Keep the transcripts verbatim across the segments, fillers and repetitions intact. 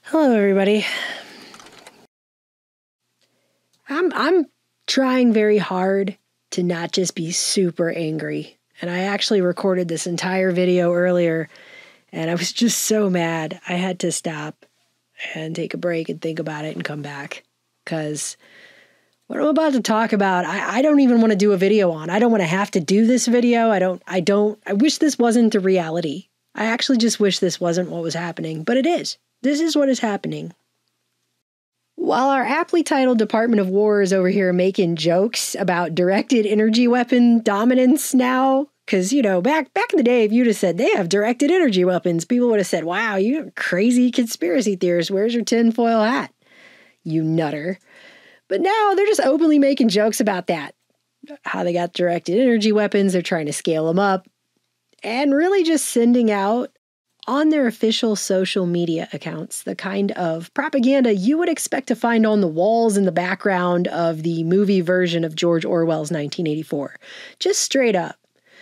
Hello, everybody. I'm I'm trying very hard to not just be super angry. And I actually recorded this entire video earlier, and I was just so mad. I had to stop and take a break and think about it and come back. Because what I'm about to talk about, I, I don't even want to do a video on. I don't want to have to do this video. I don't, I don't, I wish this wasn't the reality. I actually just wish this wasn't what was happening, but it is. This is what is happening. While our aptly titled Department of War is over here making jokes about directed energy weapon dominance now, because, you know, back back in the day, if you'd have said they have directed energy weapons, people would have said, wow, you crazy conspiracy theorist, where's your tinfoil hat, you nutter? But now they're just openly making jokes about that, how they got directed energy weapons, they're trying to scale them up, and really just sending out on their official social media accounts the kind of propaganda you would expect to find on the walls in the background of the movie version of George Orwell's nineteen eighty-four. Just straight up.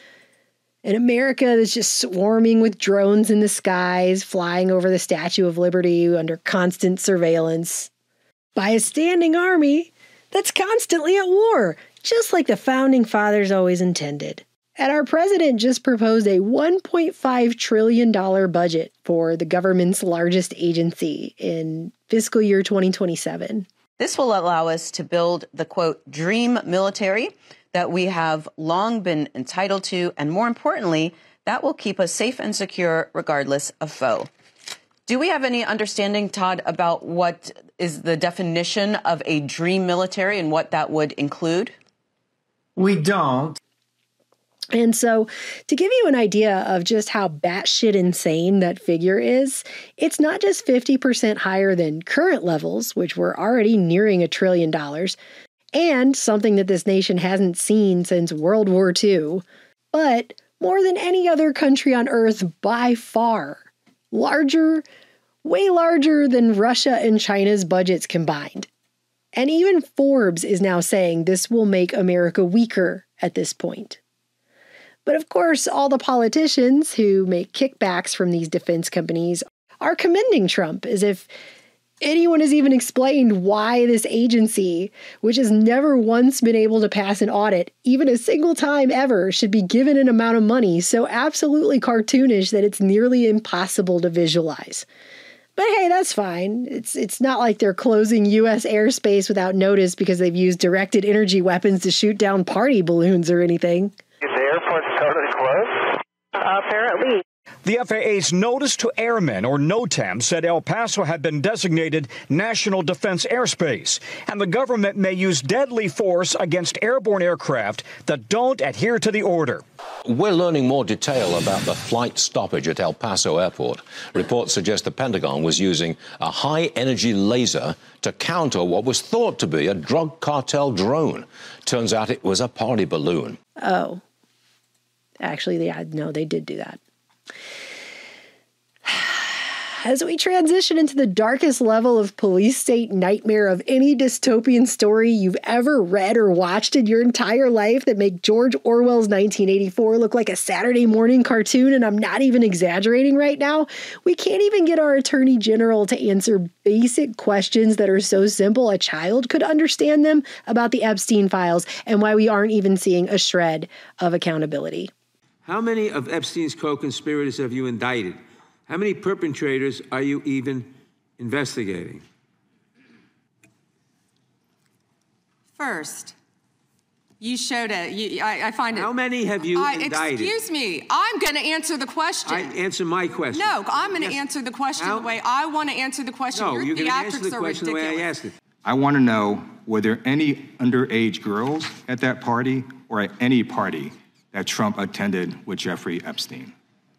An America that's just swarming with drones in the skies, flying over the Statue of Liberty under constant surveillance by a standing army that's constantly at war, just like the Founding Fathers always intended. And our president just proposed a one point five trillion dollars budget for the government's largest agency in fiscal year twenty twenty-seven. This will allow us to build the, quote, dream military that we have long been entitled to, and more importantly, that will keep us safe and secure regardless of foe. Do we have any understanding, Todd, about what is the definition of a dream military and what that would include? We don't. And so to give you an idea of just how batshit insane that figure is, it's not just fifty percent higher than current levels, which were already nearing a trillion dollars, and something that this nation hasn't seen since World War Two, but more than any other country on Earth by far. Larger, way larger than Russia and China's budgets combined. And even Forbes is now saying this will make America weaker at this point. But of course, all the politicians who make kickbacks from these defense companies are commending Trump, as if anyone has even explained why this agency, which has never once been able to pass an audit, even a single time ever, should be given an amount of money so absolutely cartoonish that it's nearly impossible to visualize. But hey, that's fine. It's it's not like they're closing U S airspace without notice because they've used directed energy weapons to shoot down party balloons or anything. Is the airport totally closed? Uh, apparently. The F A A's Notice to Airmen, or NOTAM, said El Paso had been designated National Defense Airspace, and the government may use deadly force against airborne aircraft that don't adhere to the order. We're learning more detail about the flight stoppage at El Paso Airport. Reports suggest the Pentagon was using a high-energy laser to counter what was thought to be a drug cartel drone. Turns out it was a party balloon. Oh. Actually, yeah, no, they did do that. As we transition into the darkest level of police state nightmare of any dystopian story you've ever read or watched in your entire life that make George Orwell's nineteen eighty-four look like a Saturday morning cartoon, and I'm not even exaggerating right now, we can't even get our attorney general to answer basic questions that are so simple a child could understand them about the Epstein files and why we aren't even seeing a shred of accountability. How many of Epstein's co-conspirators have you indicted? How many perpetrators are you even investigating? First, you showed it. You, I, I find it. How many have you I, indicted? Excuse me. I'm going to answer the question. I answer my question. No, I'm going to yes. answer the question How? the way I want to answer the question. No, Your you're going to answer the theatrics are question the way I ridiculous. asked it. I want to know, were there any underage girls at that party or at any party that Trump attended with Jeffrey Epstein?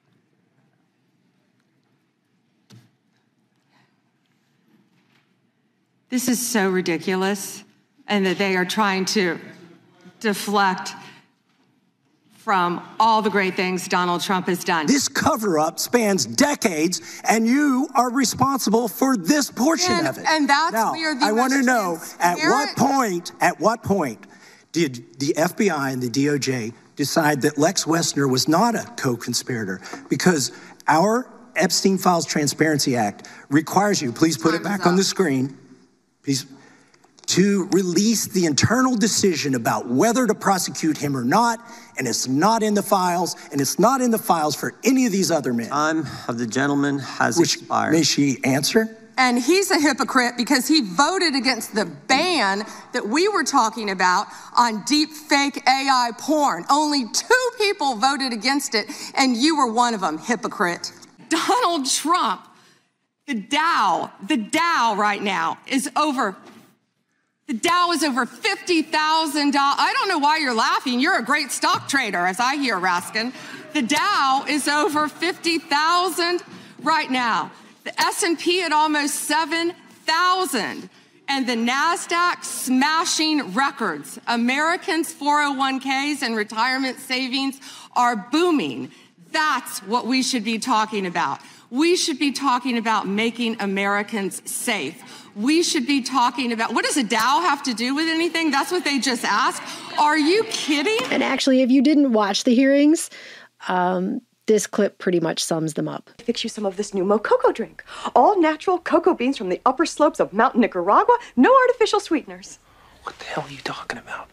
This is so ridiculous, and that they are trying to deflect from all the great things Donald Trump has done. This cover-up spans decades, and you are responsible for this portion and, of it. And that's now, where the I want to know, at what point, at what point did the F B I and the D O J decide that Lex Wessner was not a co-conspirator? Because our Epstein Files Transparency Act requires you, please put it back on the screen, please, to release the internal decision about whether to prosecute him or not, and it's not in the files, and it's not in the files for any of these other men. Time of the gentleman has Which, expired. May she answer? And he's a hypocrite because he voted against the ban that we were talking about on deep fake A I porn. Only two people voted against it, and you were one of them, hypocrite. Donald Trump, the Dow, the Dow right now is over, the Dow is over fifty thousand dollars. I don't know why you're laughing. You're a great stock trader, as I hear, Raskin. The Dow is over fifty thousand right now. The S and P at almost seven thousand, and the NASDAQ smashing records. Americans' four oh one k's and retirement savings are booming. That's what we should be talking about. We should be talking about making Americans safe. We should be talking about, what does a Dow have to do with anything? That's what they just asked. Are you kidding? And actually, if you didn't watch the hearings, um, this clip pretty much sums them up. Fix you some of this new Mococo drink. All natural cocoa beans from the upper slopes of Mountain Nicaragua. No artificial sweeteners. What the hell are you talking about?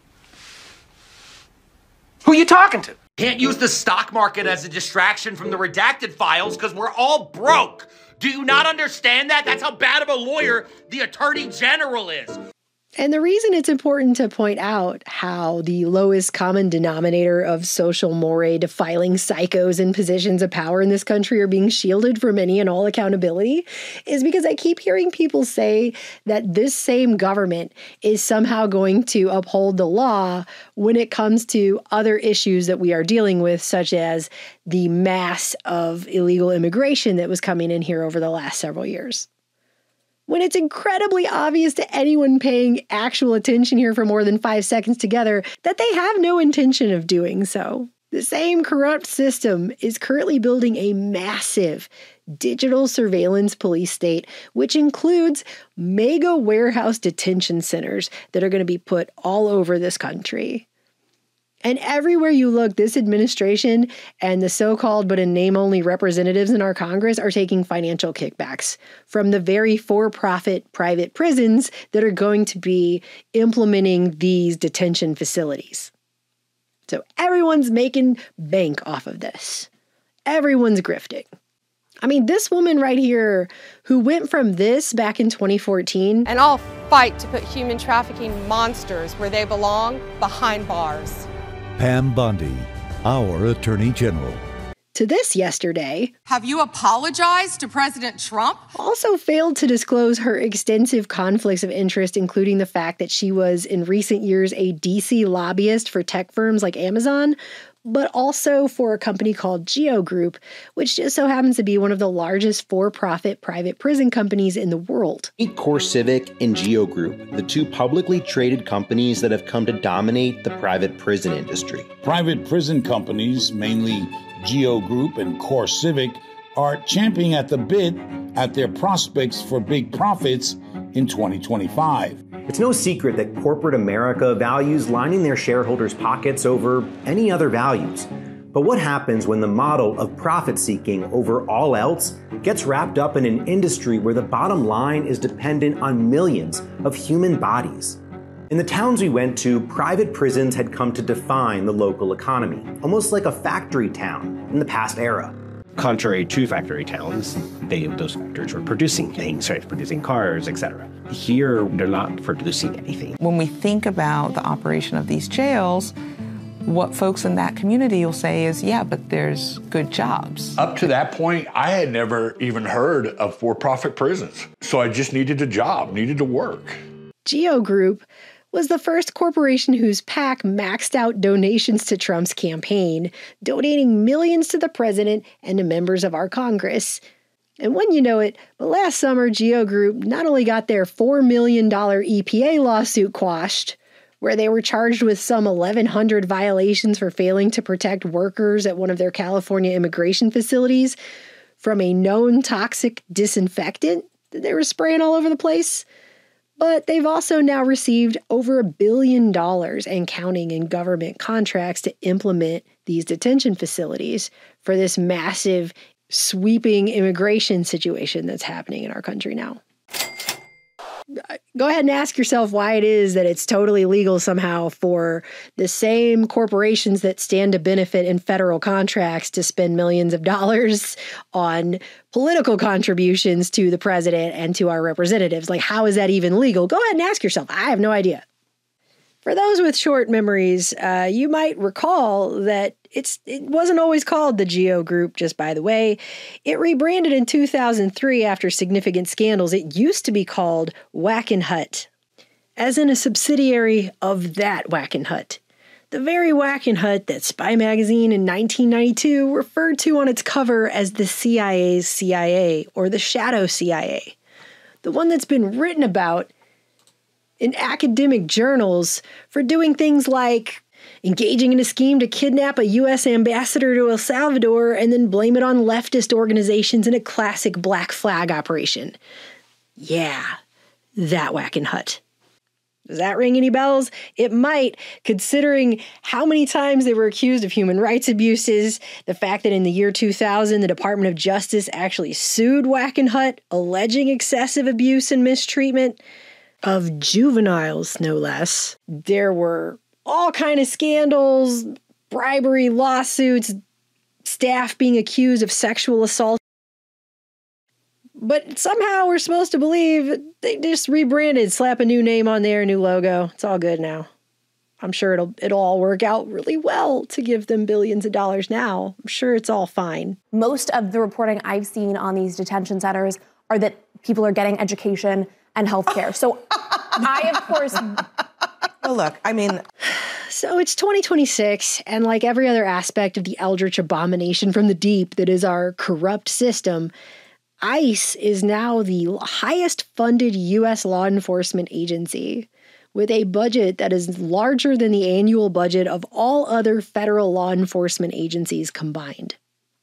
Who are you talking to? Can't use the stock market as a distraction from the redacted files because we're all broke. Do you not understand that? That's how bad of a lawyer the Attorney General is. And the reason it's important to point out how the lowest common denominator of social moray defiling psychos in positions of power in this country are being shielded from any and all accountability is because I keep hearing people say that this same government is somehow going to uphold the law when it comes to other issues that we are dealing with, such as the mass of illegal immigration that was coming in here over the last several years. When it's incredibly obvious to anyone paying actual attention here for more than five seconds together that they have no intention of doing so. The same corrupt system is currently building a massive digital surveillance police state, which includes mega warehouse detention centers that are going to be put all over this country. And everywhere you look, this administration and the so-called but in name-only representatives in our Congress are taking financial kickbacks from the very for-profit private prisons that are going to be implementing these detention facilities. So everyone's making bank off of this. Everyone's grifting. I mean, this woman right here who went from this back in twenty fourteen. And I'll fight to put human trafficking monsters where they belong, behind bars. Pam Bondi, our Attorney General. To this yesterday. Have you apologized to President Trump? Also failed to disclose her extensive conflicts of interest, including the fact that she was in recent years a D C lobbyist for tech firms like Amazon, but also for a company called Geo Group, which just so happens to be one of the largest for-profit private prison companies in the world. Meet CoreCivic and Geo Group, the two publicly traded companies that have come to dominate the private prison industry. Private prison companies, mainly Geo Group and CoreCivic, are champing at the bit at their prospects for big profits in twenty twenty-five. It's no secret that corporate America values lining their shareholders' pockets over any other values. But what happens when the model of profit-seeking over all else gets wrapped up in an industry where the bottom line is dependent on millions of human bodies? In the towns we went to, private prisons had come to define the local economy, almost like a factory town in the past era. Contrary to factory towns, they, those factories were producing things, right? Producing cars, et cetera. Here, they're not producing anything. When we think about the operation of these jails, what folks in that community will say is, yeah, but there's good jobs. Up to that point, I had never even heard of for-profit prisons. So I just needed a job, needed to work. Geo Group was the first corporation whose PAC maxed out donations to Trump's campaign, donating millions to the president and to members of our Congress. And when you know it, but last summer, Geo Group not only got their four million dollars E P A lawsuit quashed, where they were charged with some eleven hundred violations for failing to protect workers at one of their California immigration facilities from a known toxic disinfectant that they were spraying all over the place. But they've also now received over a billion dollars and counting in government contracts to implement these detention facilities for this massive sweeping immigration situation that's happening in our country now. Go ahead and ask yourself why it is that it's totally legal somehow for the same corporations that stand to benefit in federal contracts to spend millions of dollars on political contributions to the president and to our representatives. Like, how is that even legal? Go ahead and ask yourself. I have no idea. For those with short memories, uh, you might recall that it's it wasn't always called the GEO Group, just by the way. It rebranded in two thousand three after significant scandals. It used to be called Wackenhut, as in a subsidiary of that Wackenhut. The very Wackenhut that Spy Magazine in nineteen ninety-two referred to on its cover as the C I A's C I A, or the Shadow C I A. The one that's been written about in academic journals for doing things like engaging in a scheme to kidnap a U S ambassador to El Salvador and then blame it on leftist organizations in a classic Black Flag operation. Yeah, that Wackenhut. Does that ring any bells? It might, considering how many times they were accused of human rights abuses, the fact that in the year two thousand, the Department of Justice actually sued Wackenhut, alleging excessive abuse and mistreatment of juveniles, no less. There were all kind of scandals, bribery, lawsuits, staff being accused of sexual assault. But somehow we're supposed to believe they just rebranded, slap a new name on there, new logo. It's all good now. I'm sure it'll it'll all work out really well to give them billions of dollars now. I'm sure it's all fine. Most of the reporting I've seen on these detention centers are that people are getting education and healthcare. So I, of course... Well, look, I mean... So it's twenty twenty-six, and like every other aspect of the eldritch abomination from the deep that is our corrupt system, ICE is now the highest funded U S law enforcement agency, with a budget that is larger than the annual budget of all other federal law enforcement agencies combined.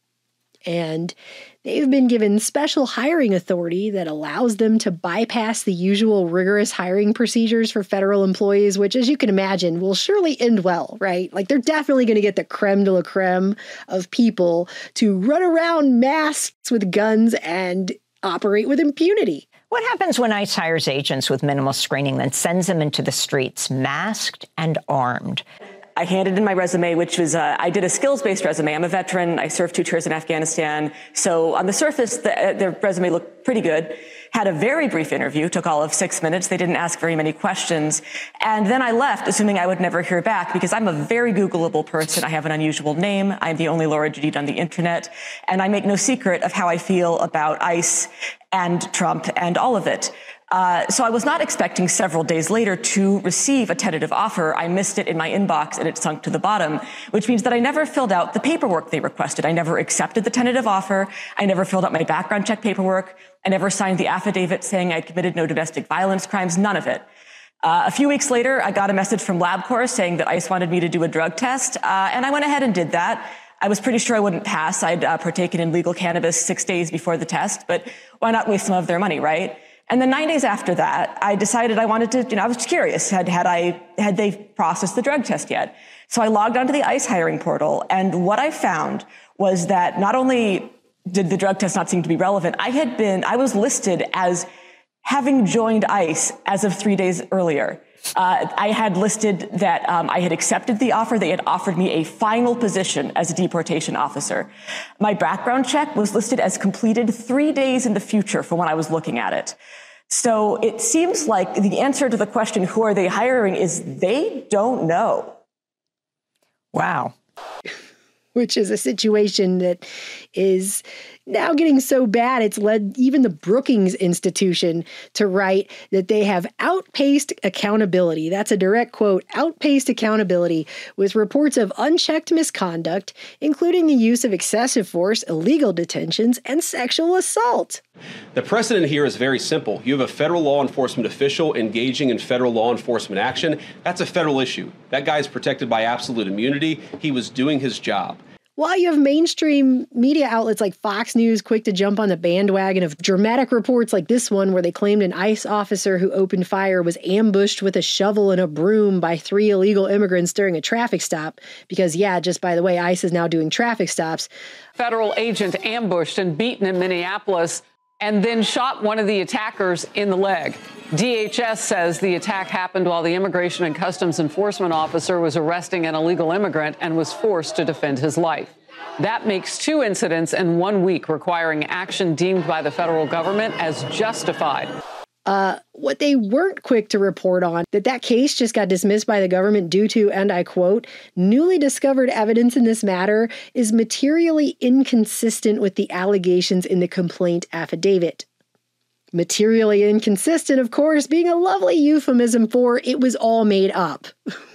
And they've been given special hiring authority that allows them to bypass the usual rigorous hiring procedures for federal employees, which, as you can imagine, will surely end well, right? Like, they're definitely going to get the creme de la creme of people to run around masked with guns and operate with impunity. What happens when ICE hires agents with minimal screening, then sends them into the streets masked and armed? I handed in my resume, which was, uh, I did a skills-based resume. I'm a veteran. I served two tours in Afghanistan. So on the surface, the, uh, the resume looked pretty good. Had a very brief interview, took all of six minutes. They didn't ask very many questions. And then I left, assuming I would never hear back, because I'm a very Googleable person. I have an unusual name. I'm the only Laura Judith on the internet. And I make no secret of how I feel about ICE and Trump and all of it. Uh, so I was not expecting several days later to receive a tentative offer. I missed it in my inbox and it sunk to the bottom, which means that I never filled out the paperwork they requested. I never accepted the tentative offer. I never filled out my background check paperwork. I never signed the affidavit saying I'd committed no domestic violence crimes, none of it. Uh, a few weeks later, I got a message from LabCorp saying that ICE wanted me to do a drug test, uh, and I went ahead and did that. I was pretty sure I wouldn't pass. I'd uh, partaken in legal cannabis six days before the test, but why not waste some of their money, right? And then nine days after that, I decided I wanted to, you know, I was curious, had, had I, had they processed the drug test yet? So I logged onto the ICE hiring portal, and what I found was that not only did the drug test not seem to be relevant, I had been, I was listed as having joined ICE as of three days earlier. Uh, I had listed that um, I had accepted the offer. They had offered me a final position as a deportation officer. My background check was listed as completed three days in the future from when I was looking at it. So it seems like the answer to the question, who are they hiring, is they don't know. Wow. Which is a situation that is now getting so bad, it's led even the Brookings Institution to write that they have outpaced accountability. That's a direct quote, outpaced accountability, with reports of unchecked misconduct, including the use of excessive force, illegal detentions, and sexual assault. The precedent here is very simple. You have a federal law enforcement official engaging in federal law enforcement action. That's a federal issue. That guy is protected by absolute immunity. He was doing his job. While you have mainstream media outlets like Fox News quick to jump on the bandwagon of dramatic reports like this one where they claimed an ICE officer who opened fire was ambushed with a shovel and a broom by three illegal immigrants during a traffic stop, because, yeah, just by the way, ICE is now doing traffic stops. Federal agent ambushed and beaten in Minneapolis and then shot one of the attackers in the leg. D H S says the attack happened while the Immigration and Customs Enforcement officer was arresting an illegal immigrant and was forced to defend his life. That makes two incidents in one week requiring action deemed by the federal government as justified. Uh, what they weren't quick to report on, that that case just got dismissed by the government due to, and I quote, newly discovered evidence in this matter is materially inconsistent with the allegations in the complaint affidavit. Materially inconsistent, of course, being a lovely euphemism for it was all made up.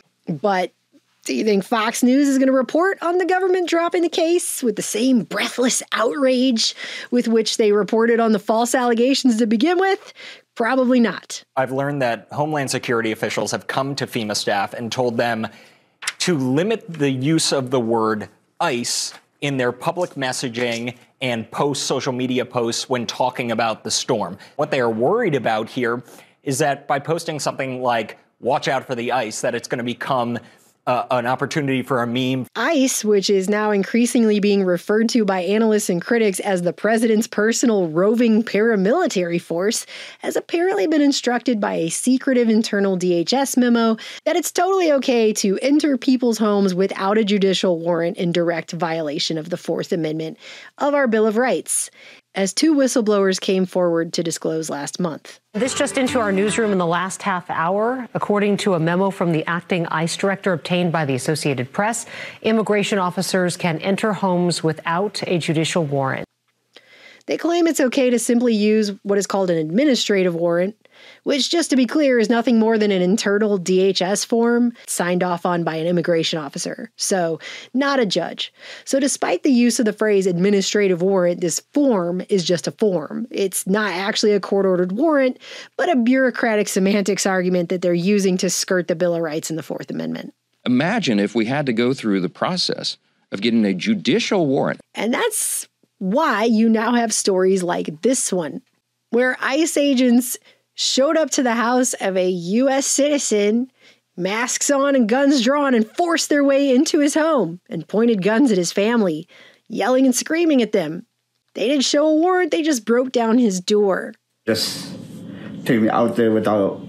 But do you think Fox News is going to report on the government dropping the case with the same breathless outrage with which they reported on the false allegations to begin with? Probably not. I've learned that Homeland Security officials have come to FEMA staff and told them to limit the use of the word ICE in their public messaging and post social media posts when talking about the storm. What they are worried about here is that by posting something like, watch out for the ICE, that it's going to become uh, an opportunity for a meme. ICE, which is now increasingly being referred to by analysts and critics as the president's personal roving paramilitary force, has apparently been instructed by a secretive internal D H S memo that it's totally okay to enter people's homes without a judicial warrant in direct violation of the Fourth Amendment of our Bill of Rights, as two whistleblowers came forward to disclose last month. This just into our newsroom in the last half hour. According to a memo from the acting ICE director obtained by the Associated Press, immigration officers can enter homes without a judicial warrant. They claim it's okay to simply use what is called an administrative warrant, which, just to be clear, is nothing more than an internal D H S form signed off on by an immigration officer, so not a judge. So despite the use of the phrase administrative warrant, this form is just a form. It's not actually a court-ordered warrant, but a bureaucratic semantics argument that they're using to skirt the Bill of Rights and the Fourth Amendment. Imagine if we had to go through the process of getting a judicial warrant. And that's why you now have stories like this one, where ICE agents showed up to the house of a U S citizen, masks on and guns drawn, and forced their way into his home and pointed guns at his family, yelling and screaming at them. They didn't show a warrant, they just broke down his door. Just take me out there without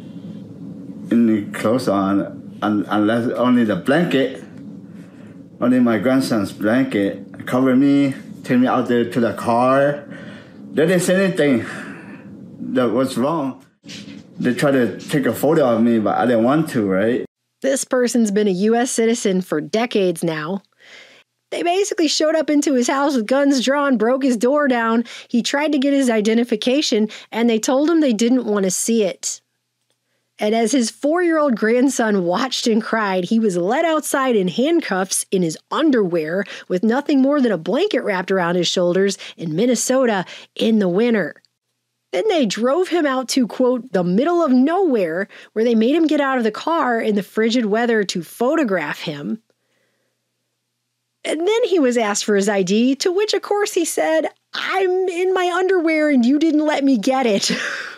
any clothes on, un- unless only the blanket, only my grandson's blanket, cover me, take me out there to the car. They didn't say anything that was wrong. They tried to take a photo of me, but I didn't want to, right? This person's been a U S citizen for decades now. They basically showed up into his house with guns drawn, broke his door down. He tried to get his identification, and they told him they didn't want to see it. And as his four-year-old grandson watched and cried, he was led outside in handcuffs in his underwear with nothing more than a blanket wrapped around his shoulders in Minnesota in the winter. Then they drove him out to, quote, the middle of nowhere, where they made him get out of the car in the frigid weather to photograph him. And then he was asked for his I D, to which, of course, he said, I'm in my underwear and you didn't let me get it.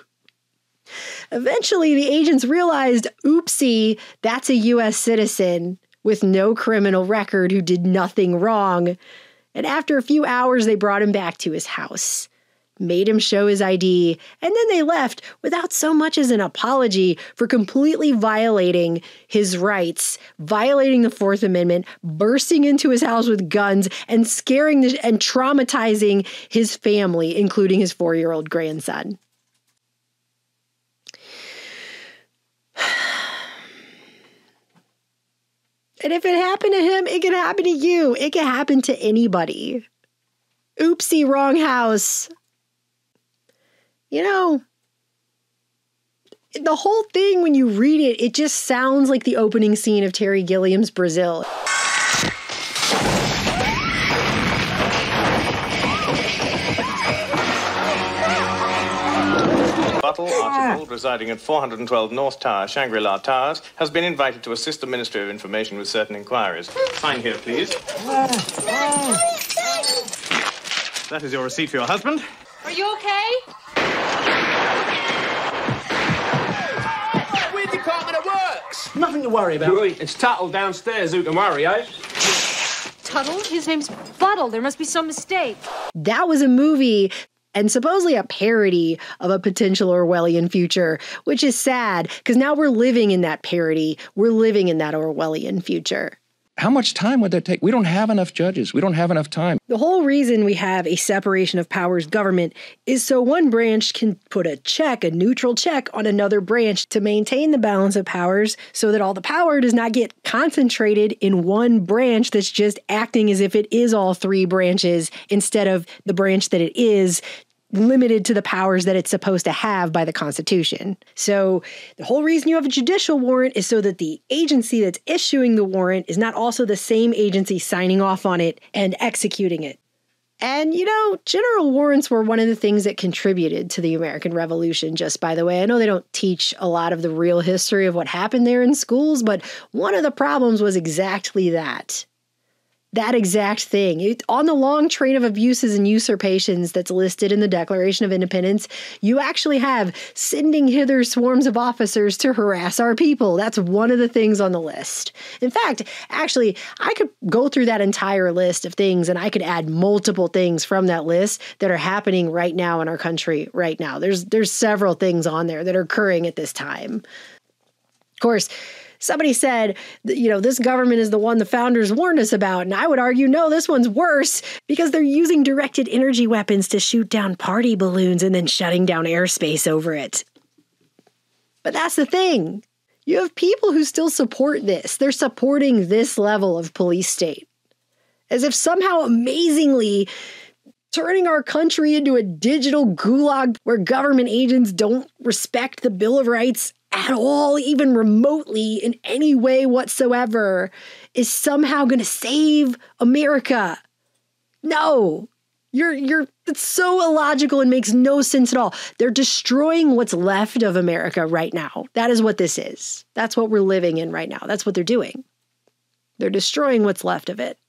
Eventually, the agents realized, oopsie, that's a U S citizen with no criminal record who did nothing wrong. And after a few hours, they brought him back to his house, made him show his I D, and then they left without so much as an apology for completely violating his rights, violating the Fourth Amendment, bursting into his house with guns, and scaring the, and traumatizing his family, including his four-year-old grandson. And if it happened to him, it can happen to you. It can happen to anybody. Oopsie, wrong house. You know, the whole thing, when you read it, it just sounds like the opening scene of Terry Gilliam's Brazil. Michael Archibald, residing at four hundred twelve North Tower, Shangri-La Towers, has been invited to assist the Ministry of Information with certain inquiries. Sign here, please. That is your receipt for your husband. Are you okay? We're Department of Works. Nothing to worry about. Right. It's Tuttle downstairs who can worry, eh? Tuttle? His name's Buttle. There must be some mistake. That was a movie and supposedly a parody of a potential Orwellian future, which is sad because now we're living in that parody. We're living in that Orwellian future. How much time would that take? We don't have enough judges. We don't have enough time. The whole reason we have a separation of powers government is so one branch can put a check, a neutral check on another branch to maintain the balance of powers so that all the power does not get concentrated in one branch that's just acting as if it is all three branches instead of the branch that it is limited to the powers that it's supposed to have by the Constitution. So the whole reason you have a judicial warrant is so that the agency that's issuing the warrant is not also the same agency signing off on it and executing it. And, you know, general warrants were one of the things that contributed to the American Revolution, just by the way. I know they don't teach a lot of the real history of what happened there in schools, but one of the problems was exactly that. That exact thing. It, on the long train of abuses and usurpations that's listed in the Declaration of Independence, you actually have sending hither swarms of officers to harass our people. That's one of the things on the list. In fact, actually, I could go through that entire list of things and I could add multiple things from that list that are happening right now in our country right now. There's, there's several things on there that are occurring at this time. Of course, somebody said, you know, this government is the one the founders warned us about. And I would argue, no, this one's worse because they're using directed energy weapons to shoot down party balloons and then shutting down airspace over it. But that's the thing. You have people who still support this. They're supporting this level of police state. As if somehow amazingly turning our country into a digital gulag where government agents don't respect the Bill of Rights at all, even remotely in any way whatsoever, is somehow going to save America. No, you're, you're, it's so illogical and makes no sense at all. They're destroying what's left of America right now. That is what this is. That's what we're living in right now. That's what they're doing. They're destroying what's left of it.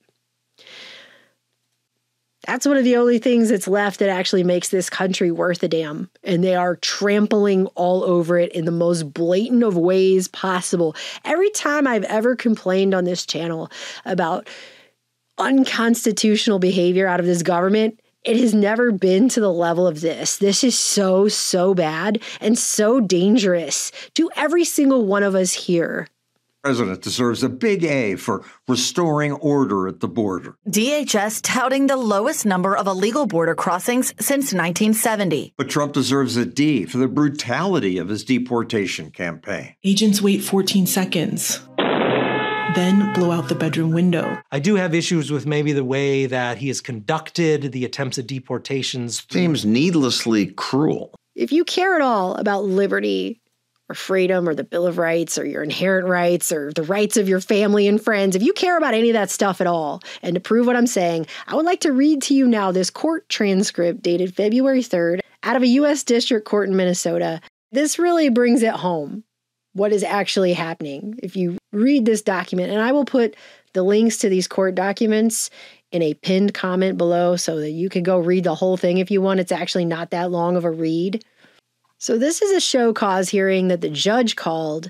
That's one of the only things that's left that actually makes this country worth a damn. And they are trampling all over it in the most blatant of ways possible. Every time I've ever complained on this channel about unconstitutional behavior out of this government, it has never been to the level of this. This is so, so bad and so dangerous to every single one of us here. The president deserves a big A for restoring order at the border. D H S touting the lowest number of illegal border crossings since nineteen seventy. But Trump deserves a D for the brutality of his deportation campaign. Agents wait fourteen seconds, then blow out the bedroom window. I do have issues with maybe the way that he has conducted the attempts at deportations. Seems needlessly cruel. If you care at all about liberty, or freedom, or the Bill of Rights, or your inherent rights, or the rights of your family and friends, if you care about any of that stuff at all, and to prove what I'm saying, I would like to read to you now this court transcript dated February third out of a U S district court in Minnesota. This really brings it home, what is actually happening. If you read this document, and I will put the links to these court documents in a pinned comment below so that you can go read the whole thing if you want. It's actually not that long of a read. So this is a show cause hearing that the judge called,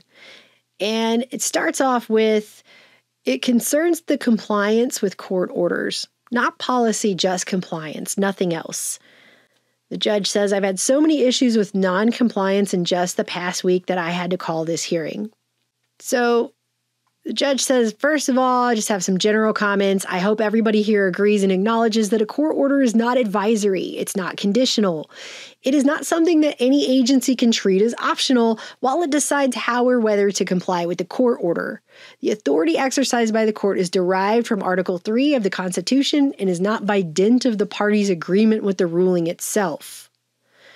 and it starts off with, it concerns the compliance with court orders, not policy, just compliance, nothing else. The judge says, I've had so many issues with non-compliance in just the past week that I had to call this hearing. So the judge says, first of all, I just have some general comments. I hope everybody here agrees and acknowledges that a court order is not advisory. It's not conditional. It is not something that any agency can treat as optional while it decides how or whether to comply with the court order. The authority exercised by the court is derived from Article three of the Constitution and is not by dint of the parties' agreement with the ruling itself.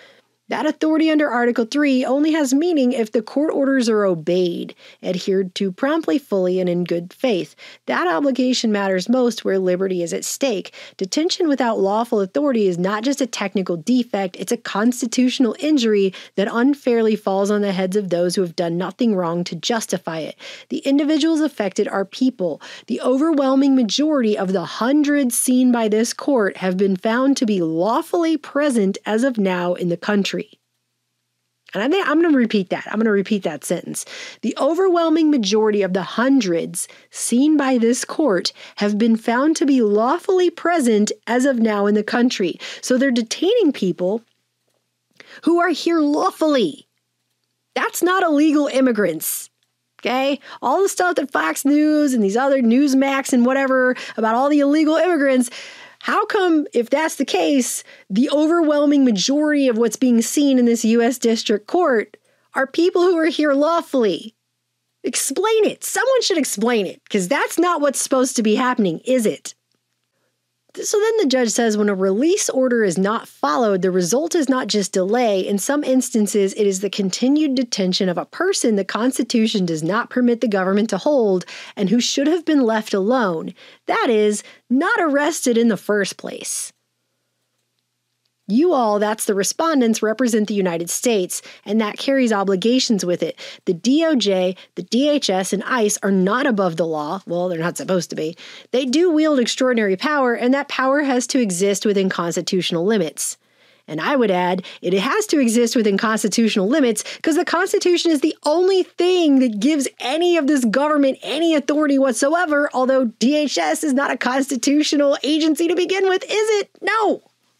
That authority under Article three only has meaning if the court orders are obeyed, adhered to promptly, fully, and in good faith. That obligation matters most where liberty is at stake. Detention without lawful authority is not just a technical defect, it's a constitutional injury that unfairly falls on the heads of those who have done nothing wrong to justify it. The individuals affected are people. The overwhelming majority of the hundreds seen by this court have been found to be lawfully present as of now in the country. And I think I'm going to repeat that. I'm going to repeat that sentence. The overwhelming majority of the hundreds seen by this court have been found to be lawfully present as of now in the country. So they're detaining people who are here lawfully. That's not illegal immigrants. Okay? All the stuff that Fox News and these other Newsmax and whatever about all the illegal immigrants, how come, if that's the case, the overwhelming majority of what's being seen in this U S District Court are people who are here lawfully? Explain it. Someone should explain it, because that's not what's supposed to be happening, is it? So then the judge says when a release order is not followed, the result is not just delay. In some instances, it is the continued detention of a person the Constitution does not permit the government to hold and who should have been left alone. That is, not arrested in the first place. You all, that's the respondents, represent the United States, and that carries obligations with it. The D O J, the D H S, and ICE are not above the law. Well, they're not supposed to be. They do wield extraordinary power, and that power has to exist within constitutional limits. And I would add, it has to exist within constitutional limits because the Constitution is the only thing that gives any of this government any authority whatsoever, although D H S is not a constitutional agency to begin with, is it? No.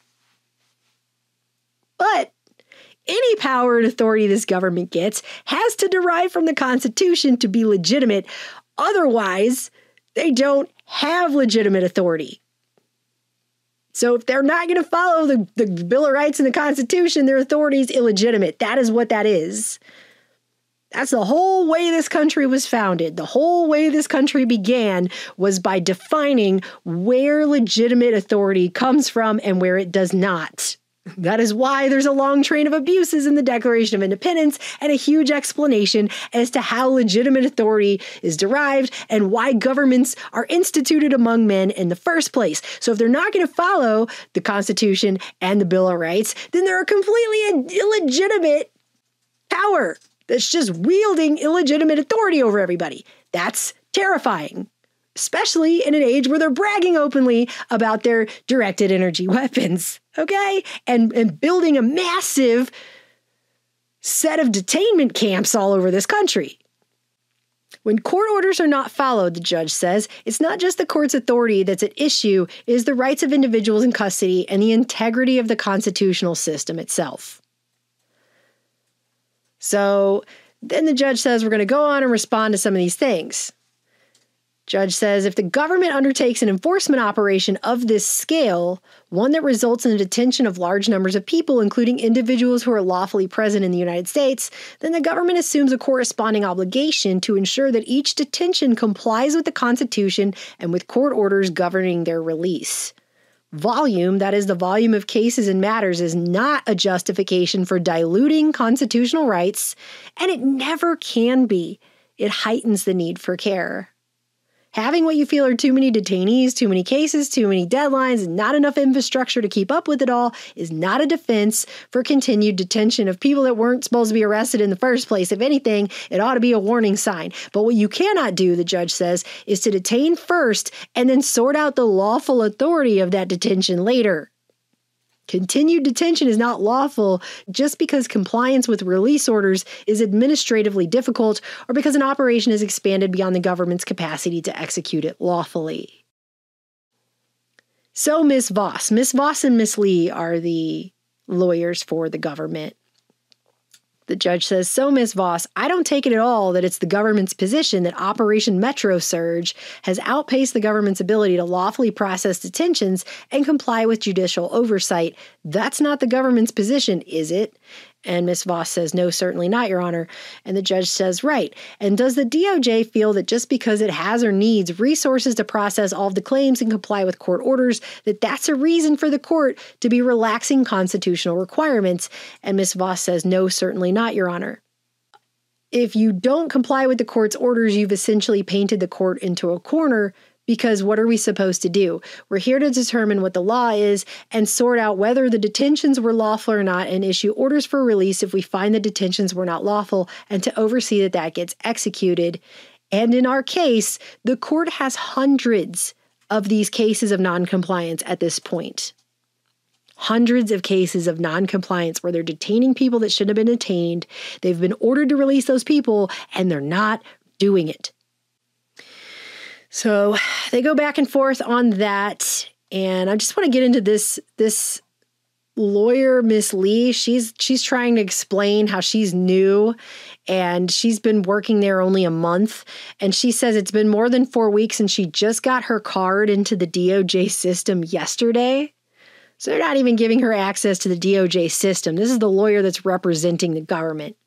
But any power and authority this government gets has to derive from the Constitution to be legitimate. Otherwise, they don't have legitimate authority. So if they're not going to follow the, the Bill of Rights and the Constitution, their authority is illegitimate. That is what that is. That's the whole way this country was founded. The whole way this country began was by defining where legitimate authority comes from and where it does not. That is why there's a long train of abuses in the Declaration of Independence and a huge explanation as to how legitimate authority is derived and why governments are instituted among men in the first place. So if they're not going to follow the Constitution and the Bill of Rights, then they're a completely illegitimate power that's just wielding illegitimate authority over everybody. That's terrifying. Especially in an age where they're bragging openly about their directed energy weapons, okay? And, and building a massive set of detainment camps all over this country. When court orders are not followed, the judge says, it's not just the court's authority that's at issue, it is the rights of individuals in custody and the integrity of the constitutional system itself. So then the judge says we're going to go on and respond to some of these things. Judge says if the government undertakes an enforcement operation of this scale, one that results in the detention of large numbers of people, including individuals who are lawfully present in the United States, then the government assumes a corresponding obligation to ensure that each detention complies with the Constitution and with court orders governing their release. Volume, that is the volume of cases and matters, is not a justification for diluting constitutional rights, and it never can be. It heightens the need for care. Having what you feel are too many detainees, too many cases, too many deadlines, and not enough infrastructure to keep up with it all is not a defense for continued detention of people that weren't supposed to be arrested in the first place. If anything, it ought to be a warning sign. But what you cannot do, the judge says, is to detain first and then sort out the lawful authority of that detention later. Continued detention is not lawful just because compliance with release orders is administratively difficult or because an operation is expanded beyond the government's capacity to execute it lawfully. So Miz Voss, Miz Voss and Miz Lee are the lawyers for the government. The judge says, so Miz Voss, I don't take it at all that it's the government's position that Operation Metro Surge has outpaced the government's ability to lawfully process detentions and comply with judicial oversight. That's not the government's position, is it? And Miz Voss says, no, certainly not, Your Honor. And the judge says, right. And does the D O J feel that just because it has or needs resources to process all of the claims and comply with court orders, that that's a reason for the court to be relaxing constitutional requirements? And Miz Voss says, no, certainly not, Your Honor. If you don't comply with the court's orders, you've essentially painted the court into a corner, because what are we supposed to do? We're here to determine what the law is and sort out whether the detentions were lawful or not and issue orders for release if we find the detentions were not lawful, and to oversee that that gets executed. And in our case, the court has hundreds of these cases of noncompliance at this point. Hundreds of cases of noncompliance where they're detaining people that shouldn't have been detained. They've been ordered to release those people, and they're not doing it. So they go back and forth on that, and I just want to get into this this lawyer, Miss Lee. She's she's trying to explain how she's new, and she's been working there only a month, and she says it's been more than four weeks, and she just got her card into the D O J system yesterday. So they're not even giving her access to the D O J system. This is the lawyer that's representing the government.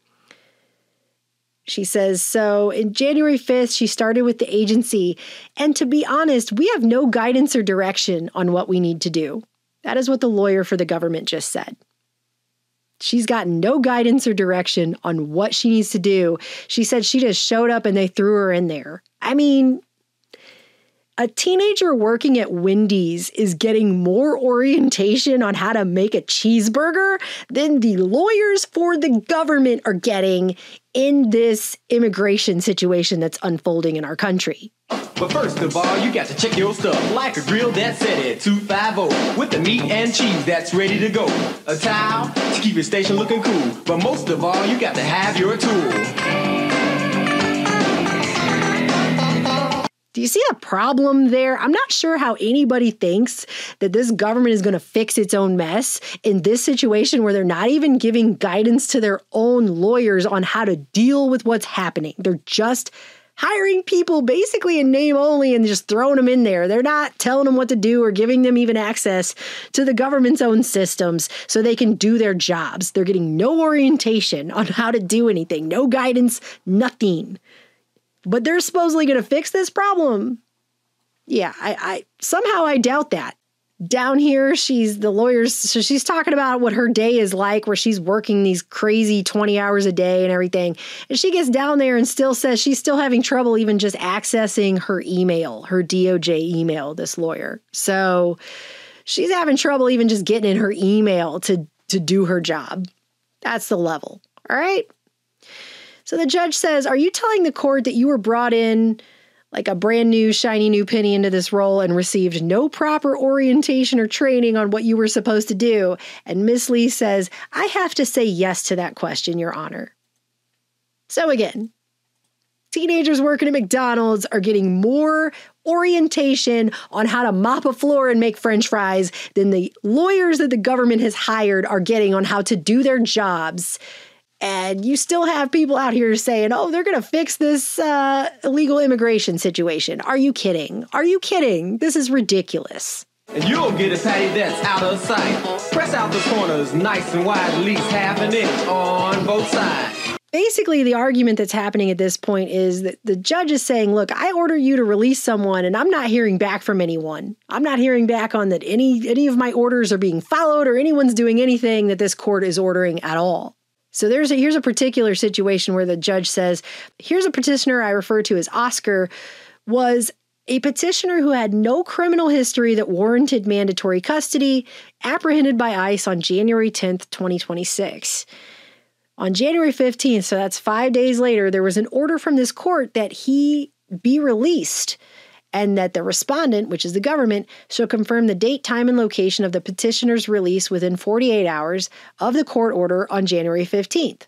She says, so in January fifth, she started with the agency. And to be honest, we have no guidance or direction on what we need to do. That is what the lawyer for the government just said. She's gotten no guidance or direction on what she needs to do. She said she just showed up and they threw her in there. I mean, a teenager working at Wendy's is getting more orientation on how to make a cheeseburger than the lawyers for the government are getting in this immigration situation that's unfolding in our country. But first of all, you got to check your stuff, like a grill that's set at two fifty with the meat and cheese that's ready to go. A towel to keep your station looking cool. But most of all, you got to have your tool. Do you see a problem there? I'm not sure how anybody thinks that this government is going to fix its own mess in this situation where they're not even giving guidance to their own lawyers on how to deal with what's happening. They're just hiring people basically in name only and just throwing them in there. They're not telling them what to do or giving them even access to the government's own systems so they can do their jobs. They're getting no orientation on how to do anything, no guidance, nothing. But they're supposedly going to fix this problem. Yeah, I, I somehow I doubt that. Down here, she's the lawyers, so she's talking about what her day is like, where she's working these crazy twenty hours a day and everything. And she gets down there and still says she's still having trouble even just accessing her email, her D O J email, this lawyer. So she's having trouble even just getting in her email to, to do her job. That's the level. All right? So the judge says, are you telling the court that you were brought in like a brand new, shiny new penny into this role and received no proper orientation or training on what you were supposed to do? And Miss Lee says, I have to say yes to that question, Your Honor. So again, teenagers working at McDonald's are getting more orientation on how to mop a floor and make French fries than the lawyers that the government has hired are getting on how to do their jobs. And you still have people out here saying, oh, they're going to fix this uh, illegal immigration situation. Are you kidding? Are you kidding? This is ridiculous. And you'll get a patty that's out of sight. Press out the corners nice and wide, at least half an inch on both sides. Basically, the argument that's happening at this point is that the judge is saying, look, I order you to release someone and I'm not hearing back from anyone. I'm not hearing back on that any, any of my orders are being followed or anyone's doing anything that this court is ordering at all. So there's a, here's a particular situation where the judge says, here's a petitioner I refer to as Oscar, was a petitioner who had no criminal history that warranted mandatory custody, apprehended by ICE on January tenth, twenty twenty-six. On January fifteenth, so that's five days later, there was an order from this court that he be released and that the respondent, which is the government, shall confirm the date, time, and location of the petitioner's release within forty-eight hours of the court order on January fifteenth.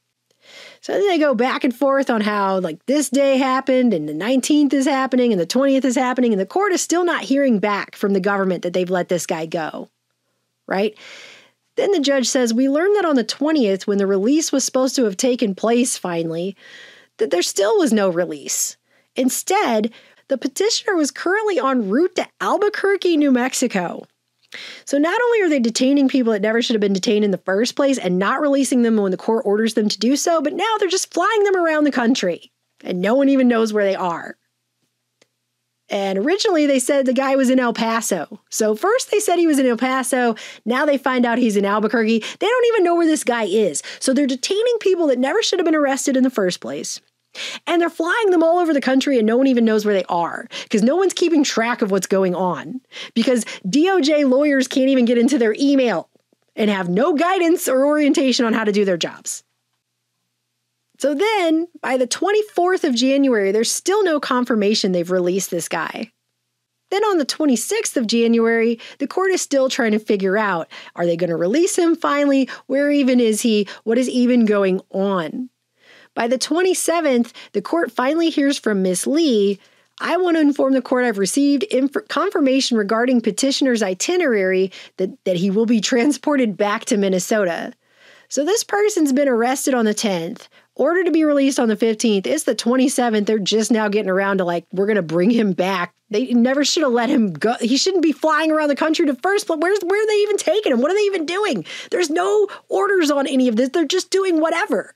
So then they go back and forth on how, like, this day happened, and the nineteenth is happening, and the twentieth is happening, and the court is still not hearing back from the government that they've let this guy go, right? Then the judge says, we learned that on the twentieth, when the release was supposed to have taken place finally, that there still was no release. Instead, the petitioner was currently en route to Albuquerque, New Mexico. So not only are they detaining people that never should have been detained in the first place and not releasing them when the court orders them to do so, but now they're just flying them around the country and no one even knows where they are. And originally they said the guy was in El Paso. So first they said he was in El Paso. Now they find out he's in Albuquerque. They don't even know where this guy is. So they're detaining people that never should have been arrested in the first place. And they're flying them all over the country and no one even knows where they are because no one's keeping track of what's going on because D O J lawyers can't even get into their email and have no guidance or orientation on how to do their jobs. So then, by the twenty-fourth of January, there's still no confirmation they've released this guy. Then on the twenty-sixth of January, the court is still trying to figure out, are they going to release him finally? Where even is he? What is even going on? By the twenty-seventh, the court finally hears from Miss Lee, I want to inform the court I've received inf- confirmation regarding petitioner's itinerary that, that he will be transported back to Minnesota. So this person's been arrested on the tenth, ordered to be released on the fifteenth. It's the twenty-seventh. They're just now getting around to like, we're going to bring him back. They never should have let him go. He shouldn't be flying around the country to first, but where's, where are they even taking him? What are they even doing? There's no orders on any of this. They're just doing whatever.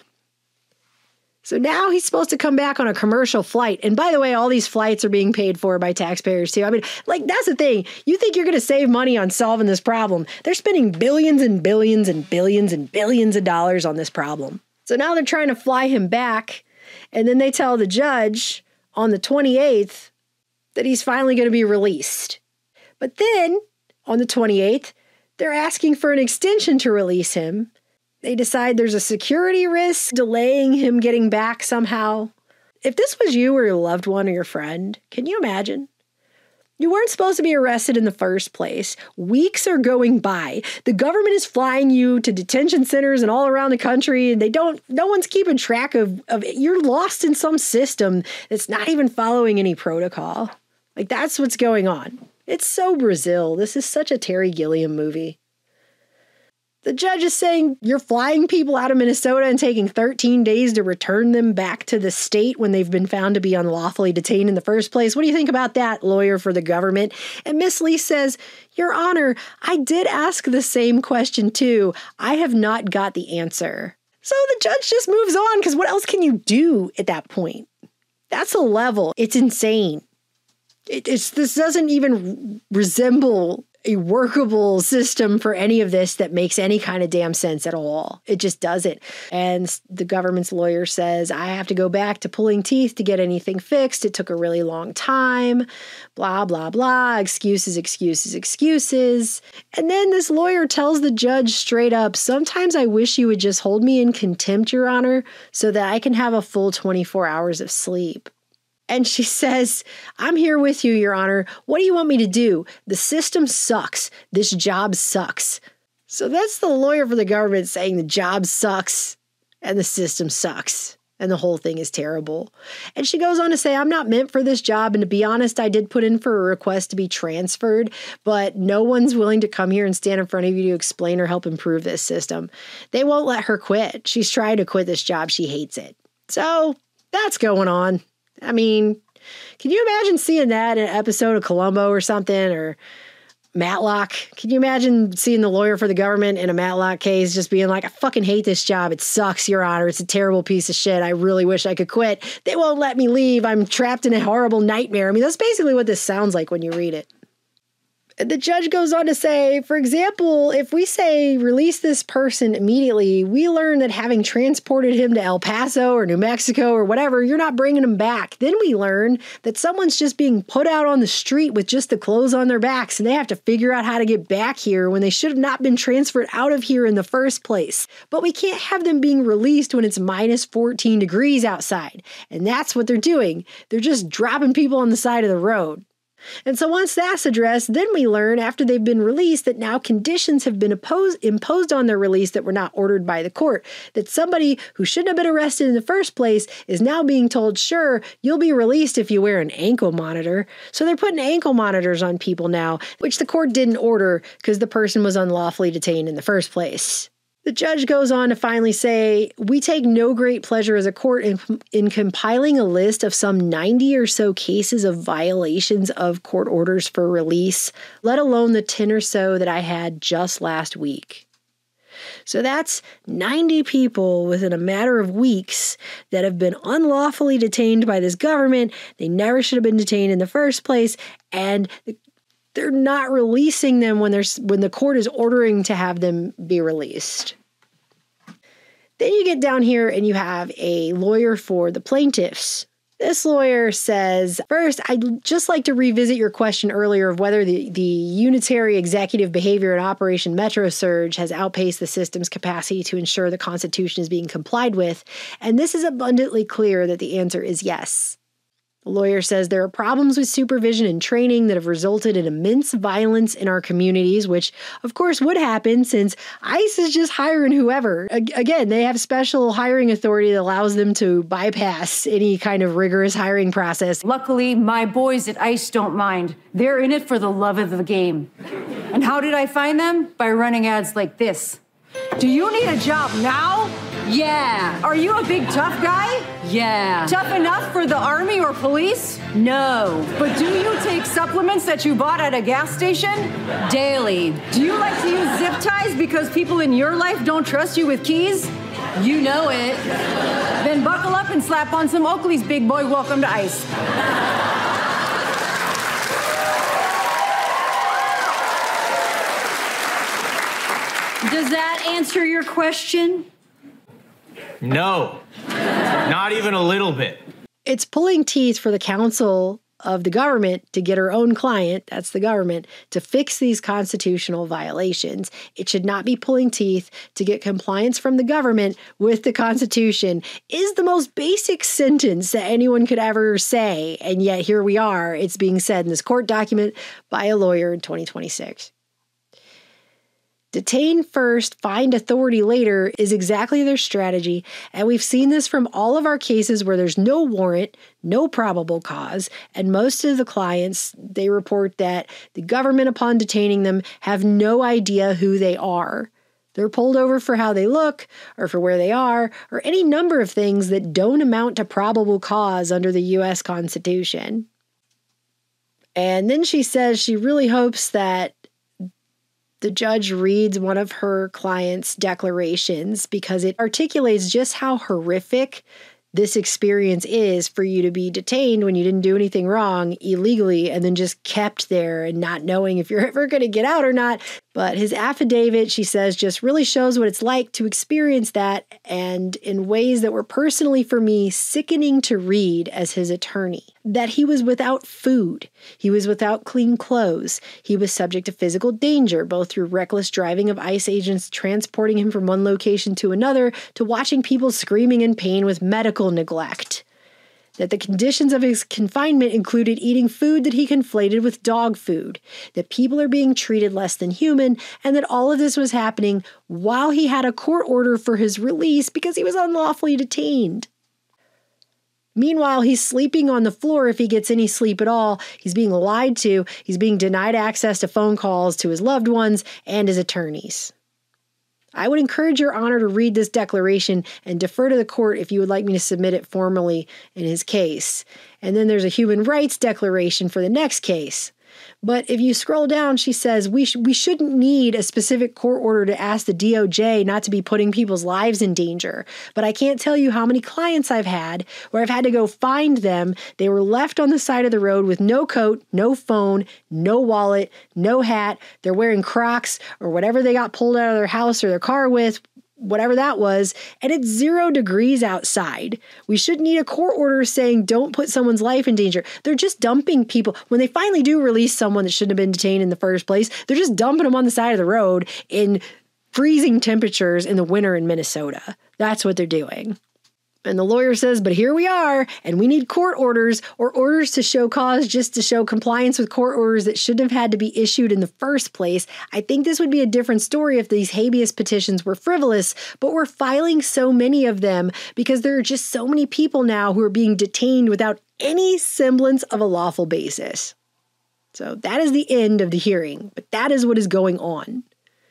So now he's supposed to come back on a commercial flight. And by the way, all these flights are being paid for by taxpayers too. I mean, like, that's the thing. You think you're going to save money on solving this problem. They're spending billions and billions and billions and billions of dollars on this problem. So now they're trying to fly him back. And then they tell the judge on the twenty-eighth that he's finally going to be released. But then on the twenty-eighth, they're asking for an extension to release him. They decide there's a security risk delaying him getting back somehow. If this was you or your loved one or your friend, can you imagine? You weren't supposed to be arrested in the first place. Weeks are going by. The government is flying you to detention centers and all around the country, and they don't, no one's keeping track of, of it. You're lost in some system that's not even following any protocol. Like, that's what's going on. It's so Brazil. This is such a Terry Gilliam movie. The judge is saying you're flying people out of Minnesota and taking thirteen days to return them back to the state when they've been found to be unlawfully detained in the first place. What do you think about that, lawyer for the government? And Miss Lee says, Your Honor, I did ask the same question too. I have not got the answer. So the judge just moves on because what else can you do at that point? That's a level. It's insane. It, it's this doesn't even resemble a workable system for any of this that makes any kind of damn sense at all. It just doesn't. And the government's lawyer says, I have to go back to pulling teeth to get anything fixed. It took a really long time. Blah, blah, blah. Excuses, excuses, excuses. And then this lawyer tells the judge straight up, sometimes I wish you would just hold me in contempt, Your Honor, so that I can have a full twenty-four hours of sleep. And she says, I'm here with you, Your Honor. What do you want me to do? The system sucks. This job sucks. So that's the lawyer for the government saying the job sucks and the system sucks and the whole thing is terrible. And she goes on to say, I'm not meant for this job. And to be honest, I did put in for a request to be transferred, but no one's willing to come here and stand in front of you to explain or help improve this system. They won't let her quit. She's trying to quit this job. She hates it. So that's going on. I mean, can you imagine seeing that in an episode of Columbo or something, or Matlock? Can you imagine seeing the lawyer for the government in a Matlock case just being like, I fucking hate this job. It sucks, Your Honor. It's a terrible piece of shit. I really wish I could quit. They won't let me leave. I'm trapped in a horrible nightmare. I mean, that's basically what this sounds like when you read it. The judge goes on to say, for example, if we say release this person immediately, we learn that having transported him to El Paso or New Mexico or whatever, you're not bringing him back. Then we learn that someone's just being put out on the street with just the clothes on their backs and they have to figure out how to get back here when they should have not been transferred out of here in the first place. But we can't have them being released when it's minus fourteen degrees outside. And that's what they're doing. They're just dropping people on the side of the road. And so once that's addressed, then we learn after they've been released that now conditions have been opposed, imposed on their release that were not ordered by the court. That somebody who shouldn't have been arrested in the first place is now being told, sure, you'll be released if you wear an ankle monitor. So they're putting ankle monitors on people now, which the court didn't order because the person was unlawfully detained in the first place. The judge goes on to finally say, we take no great pleasure as a court in, in compiling a list of some ninety or so cases of violations of court orders for release, let alone the ten or so that I had just last week. So that's ninety people within a matter of weeks that have been unlawfully detained by this government. They never should have been detained in the first place, and they're not releasing them when there's when the court is ordering to have them be released. Then you get down here and you have a lawyer for the plaintiffs. This lawyer says, first, I'd just like to revisit your question earlier of whether the, the unitary executive behavior in Operation Metro Surge has outpaced the system's capacity to ensure the Constitution is being complied with. And this is abundantly clear that the answer is yes. The lawyer says there are problems with supervision and training that have resulted in immense violence in our communities, which of course would happen since ICE is just hiring whoever. Again, they have special hiring authority that allows them to bypass any kind of rigorous hiring process. Luckily, my boys at ICE don't mind. They're in it for the love of the game. And how did I find them? By running ads like this. Do you need a job now? Yeah. Are you a big tough guy? Yeah. Tough enough for the army or police? No. But do you take supplements that you bought at a gas station? Daily. Do you like to use zip ties because people in your life don't trust you with keys? You know it. Then buckle up and slap on some Oakley's, big boy. Welcome to ICE. Does that answer your question? No, not even a little bit. It's pulling teeth for the counsel of the government to get her own client, that's the government, to fix these constitutional violations. It should not be pulling teeth to get compliance from the government with the Constitution is the most basic sentence that anyone could ever say. And yet here we are. It's being said in this court document by a lawyer in twenty twenty-six. Detain first, find authority later is exactly their strategy, and we've seen this from all of our cases where there's no warrant, no probable cause, and most of the clients, they report that the government, upon detaining them, have no idea who they are. They're pulled over for how they look, or for where they are, or any number of things that don't amount to probable cause under the U S Constitution. And then she says she really hopes that the judge reads one of her client's declarations because it articulates just how horrific this experience is for you to be detained when you didn't do anything wrong illegally and then just kept there and not knowing if you're ever going to get out or not. But his affidavit, she says, just really shows what it's like to experience that, and in ways that were personally for me sickening to read as his attorney. That he was without food, he was without clean clothes, he was subject to physical danger, both through reckless driving of ICE agents transporting him from one location to another, to watching people screaming in pain with medical neglect. That the conditions of his confinement included eating food that he conflated with dog food, that people are being treated less than human, and that all of this was happening while he had a court order for his release because he was unlawfully detained. Meanwhile, he's sleeping on the floor if he gets any sleep at all. He's being lied to. He's being denied access to phone calls to his loved ones and his attorneys. I would encourage Your Honor to read this declaration and defer to the court if you would like me to submit it formally in his case. And then there's a human rights declaration for the next case. But if you scroll down, she says, we, sh- we shouldn't need a specific court order to ask the D O J not to be putting people's lives in danger. But I can't tell you how many clients I've had where I've had to go find them. They were left on the side of the road with no coat, no phone, no wallet, no hat. They're wearing Crocs or whatever they got pulled out of their house or their car with, whatever that was, and it's zero degrees outside. We shouldn't need a court order saying don't put someone's life in danger. They're just dumping people. When they finally do release someone that shouldn't have been detained in the first place, they're just dumping them on the side of the road in freezing temperatures in the winter in Minnesota. That's what they're doing. And the lawyer says, but here we are, and we need court orders or orders to show cause just to show compliance with court orders that shouldn't have had to be issued in the first place. I think this would be a different story if these habeas petitions were frivolous, but we're filing so many of them because there are just so many people now who are being detained without any semblance of a lawful basis. So that is the end of the hearing, but that is what is going on.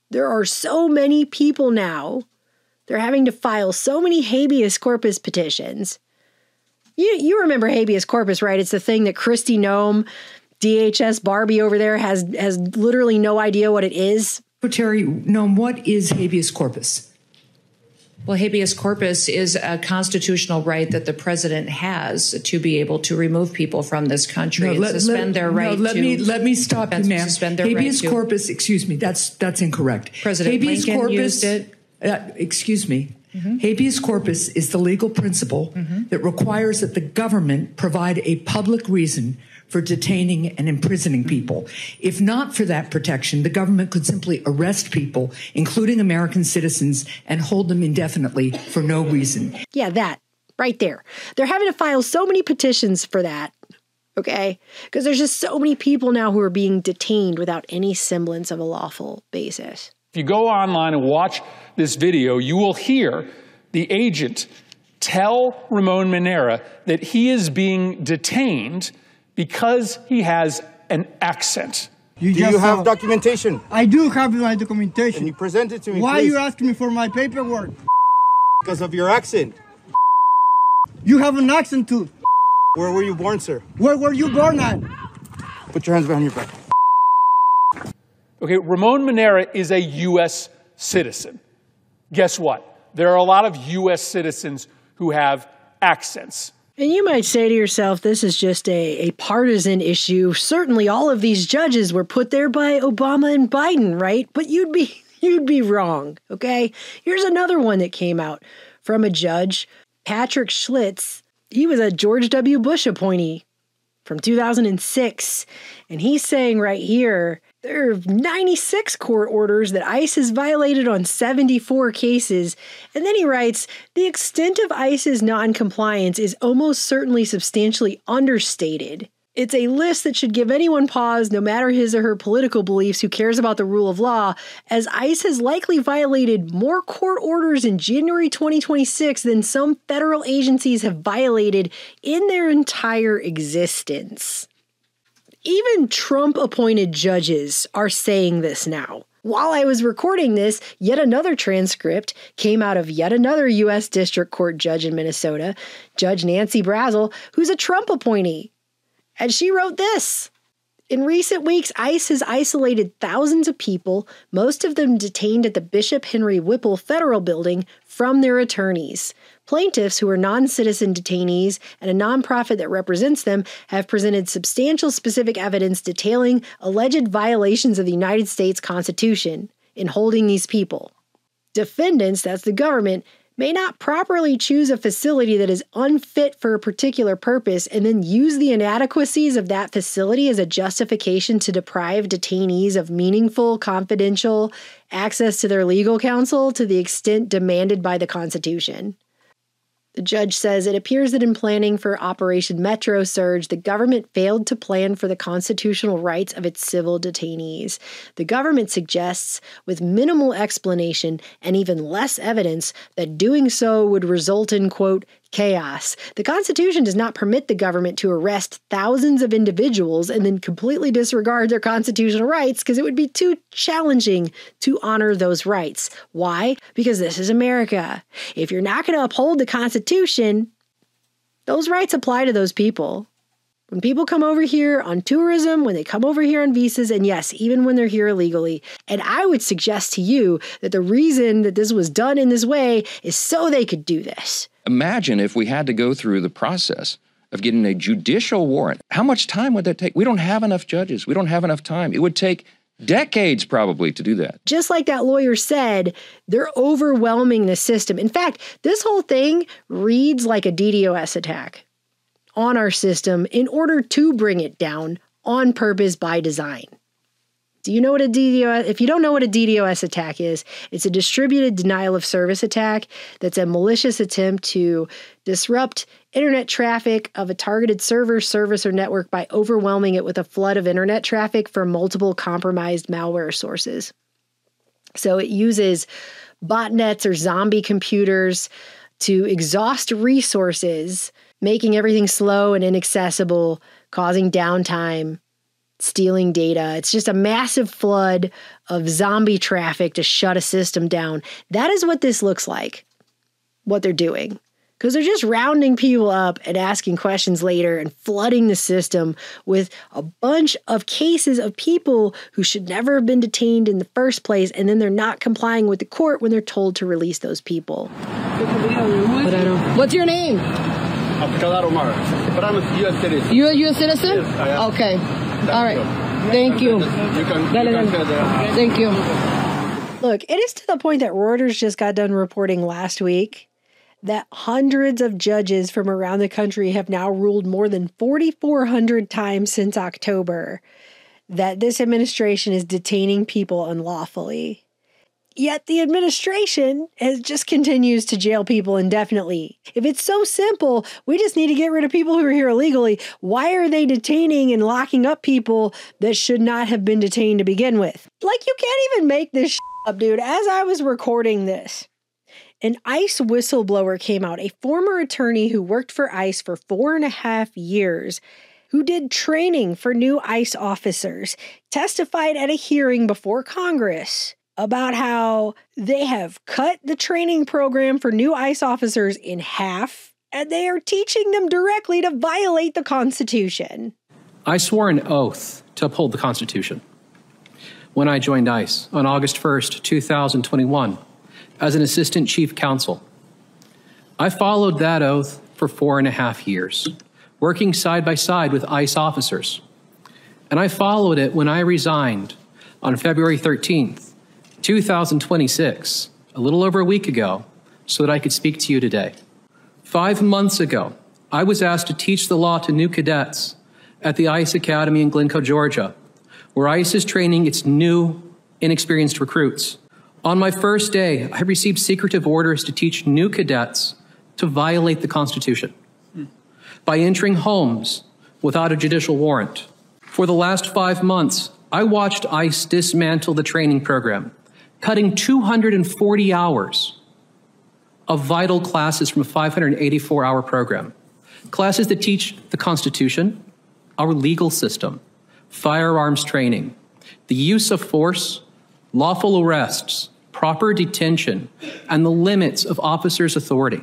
There are so many people now. They're having to file so many habeas corpus petitions. You you remember habeas corpus, right? It's the thing that Kristi Noem, D H S Barbie over there, has has literally no idea what it is. Terry Noem, what is habeas corpus? Well, habeas corpus is a constitutional right that the president has to be able to remove people from this country No, and let, suspend let, their right no, let to me let me stop you, ma'am. Suspend their habeas right to, corpus, excuse me, that's that's incorrect. President habeas Lincoln corpus, used it. Uh, excuse me. Mm-hmm. Habeas corpus is the legal principle mm-hmm. that requires that the government provide a public reason for detaining and imprisoning people. If not for that protection, the government could simply arrest people, including American citizens, and hold them indefinitely for no reason. Yeah, that right there. They're having to file so many petitions for that, okay? Because there's just so many people now who are being detained without any semblance of a lawful basis. If you go online and watch this video, you will hear the agent tell Ramon Minera that he is being detained because he has an accent. You do you have documentation? I do have my documentation. Can you present it to me, Why please? are you asking me for my paperwork? Because of your accent. You have an accent too. Where were you born, sir? Where were you born at? Put your hands behind your back. Okay, Ramon Minera is a U S citizen. Guess what? There are a lot of U S citizens who have accents. And you might say to yourself, this is just a, a partisan issue. Certainly all of these judges were put there by Obama and Biden, right? But you'd be you'd be wrong, okay? Here's another one that came out from a judge, Patrick Schlitz. He was a George W. Bush appointee from two thousand six. And he's saying right here, there are ninety-six court orders that ICE has violated on seventy-four cases. And then he writes, the extent of ICE's noncompliance is almost certainly substantially understated. It's a list that should give anyone pause, no matter his or her political beliefs, who cares about the rule of law, as ICE has likely violated more court orders in January twenty twenty-six than some federal agencies have violated in their entire existence. Even Trump-appointed judges are saying this now. While I was recording this, yet another transcript came out of yet another U S District Court judge in Minnesota, Judge Nancy Brazel, who's a Trump appointee. And she wrote this. In recent weeks, ICE has isolated thousands of people, most of them detained at the Bishop Henry Whipple Federal Building, from their attorneys. Plaintiffs who are non-citizen detainees and a nonprofit that represents them have presented substantial specific evidence detailing alleged violations of the United States Constitution in holding these people. Defendants, that's the government, may not properly choose a facility that is unfit for a particular purpose and then use the inadequacies of that facility as a justification to deprive detainees of meaningful, confidential access to their legal counsel to the extent demanded by the Constitution. The judge says it appears that in planning for Operation Metro Surge, the government failed to plan for the constitutional rights of its civil detainees. The government suggests, with minimal explanation and even less evidence, that doing so would result in, quote, chaos. The Constitution does not permit the government to arrest thousands of individuals and then completely disregard their constitutional rights because it would be too challenging to honor those rights. Why? Because this is America. If you're not going to uphold the Constitution, those rights apply to those people. When people come over here on tourism, when they come over here on visas, and yes, even when they're here illegally. And I would suggest to you that the reason that this was done in this way is so they could do this. Imagine if we had to go through the process of getting a judicial warrant. How much time would that take? We don't have enough judges. We don't have enough time. It would take decades probably to do that. Just like that lawyer said, they're overwhelming the system. In fact, this whole thing reads like a DDoS attack on our system in order to bring it down on purpose by design. Do you know what a DDoS? If you don't know what a DDoS attack is, it's a distributed denial of service attack that's a malicious attempt to disrupt internet traffic of a targeted server, service, or network by overwhelming it with a flood of internet traffic from multiple compromised malware sources. So it uses botnets or zombie computers to exhaust resources, making everything slow and inaccessible, causing downtime, stealing data. It's just a massive flood of zombie traffic to shut a system down. That is what this looks like, what they're doing. Because they're just rounding people up and asking questions later and flooding the system with a bunch of cases of people who should never have been detained in the first place, and then they're not complying with the court when they're told to release those people. What's your name? Abdullah Omar, but I'm a U S citizen. You're a U S citizen? Yes, I am. Okay. All right. Thank you. You can, you can Thank you. Look, it is to the point that Reuters just got done reporting last week that hundreds of judges from around the country have now ruled more than forty-four hundred times since October that this administration is detaining people unlawfully. Yet the administration has just continues to jail people indefinitely. If it's so simple, we just need to get rid of people who are here illegally. Why are they detaining and locking up people that should not have been detained to begin with? Like, you can't even make this shit up, dude. As I was recording this, an ICE whistleblower came out, a former attorney who worked for ICE for four and a half years, who did training for new ICE officers, testified at a hearing before Congress about how they have cut the training program for new ICE officers in half, and they are teaching them directly to violate the Constitution. I swore an oath to uphold the Constitution when I joined ICE on August first, two thousand twenty-one, as an assistant chief counsel. I followed that oath for four and a half years, working side by side with ICE officers. And I followed it when I resigned on February thirteenth, two thousand twenty-six, a little over a week ago, so that I could speak to you today. Five months ago, I was asked to teach the law to new cadets at the ICE Academy in Glencoe, Georgia, where ICE is training its new, inexperienced recruits. On my first day, I received secretive orders to teach new cadets to violate the Constitution by entering homes without a judicial warrant. For the last five months, I watched ICE dismantle the training program, cutting two hundred forty hours of vital classes from a five hundred eighty-four hour program. Classes that teach the Constitution, our legal system, firearms training, the use of force, lawful arrests, proper detention, and the limits of officers' authority.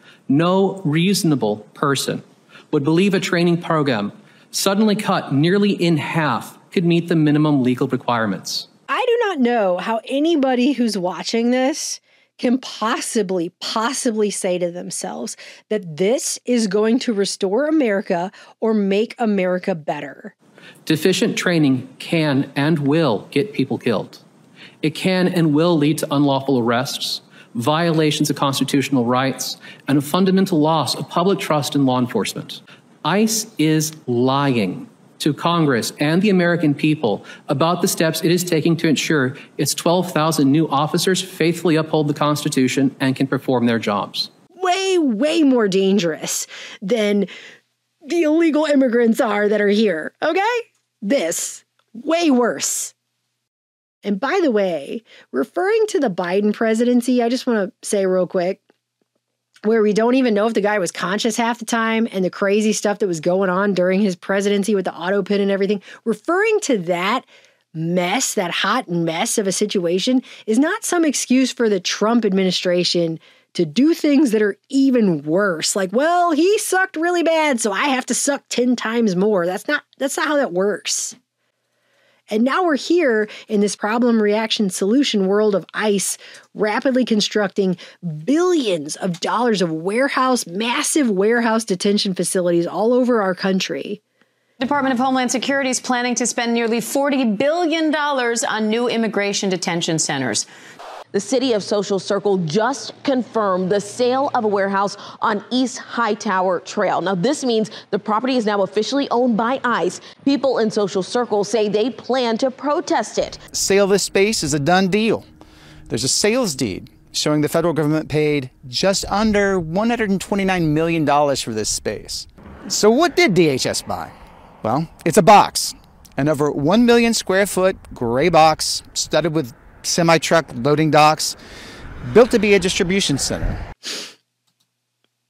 No reasonable person would believe a training program suddenly cut nearly in half could meet the minimum legal requirements. I do not know how anybody who's watching this can possibly, possibly say to themselves that this is going to restore America or make America better. Deficient training can and will get people killed. It can and will lead to unlawful arrests, violations of constitutional rights, and a fundamental loss of public trust in law enforcement. ICE is lying to Congress and the American people about the steps it is taking to ensure its twelve thousand new officers faithfully uphold the Constitution and can perform their jobs. Way, way more dangerous than the illegal immigrants are that are here, okay? This, way worse. And by the way, referring to the Biden presidency, I just want to say real quick, where we don't even know if the guy was conscious half the time and the crazy stuff that was going on during his presidency with the auto pin and everything, referring to that mess, that hot mess of a situation, is not some excuse for the Trump administration to do things that are even worse. Like, well, he sucked really bad, so I have to suck ten times more. That's not, that's not how that works. And now we're here in this problem reaction solution world of ICE rapidly constructing billions of dollars of warehouse, massive warehouse detention facilities all over our country. Department of Homeland Security is planning to spend nearly forty billion dollars on new immigration detention centers. The city of Social Circle just confirmed the sale of a warehouse on East Hightower Trail. Now, this means the property is now officially owned by ICE. People in Social Circle say they plan to protest it. Sale of this space is a done deal. There's a sales deed showing the federal government paid just under one hundred twenty-nine million dollars for this space. So what did D H S buy? Well, it's a box, an over one million square foot gray box studded with semi-truck loading docks, built to be a distribution center.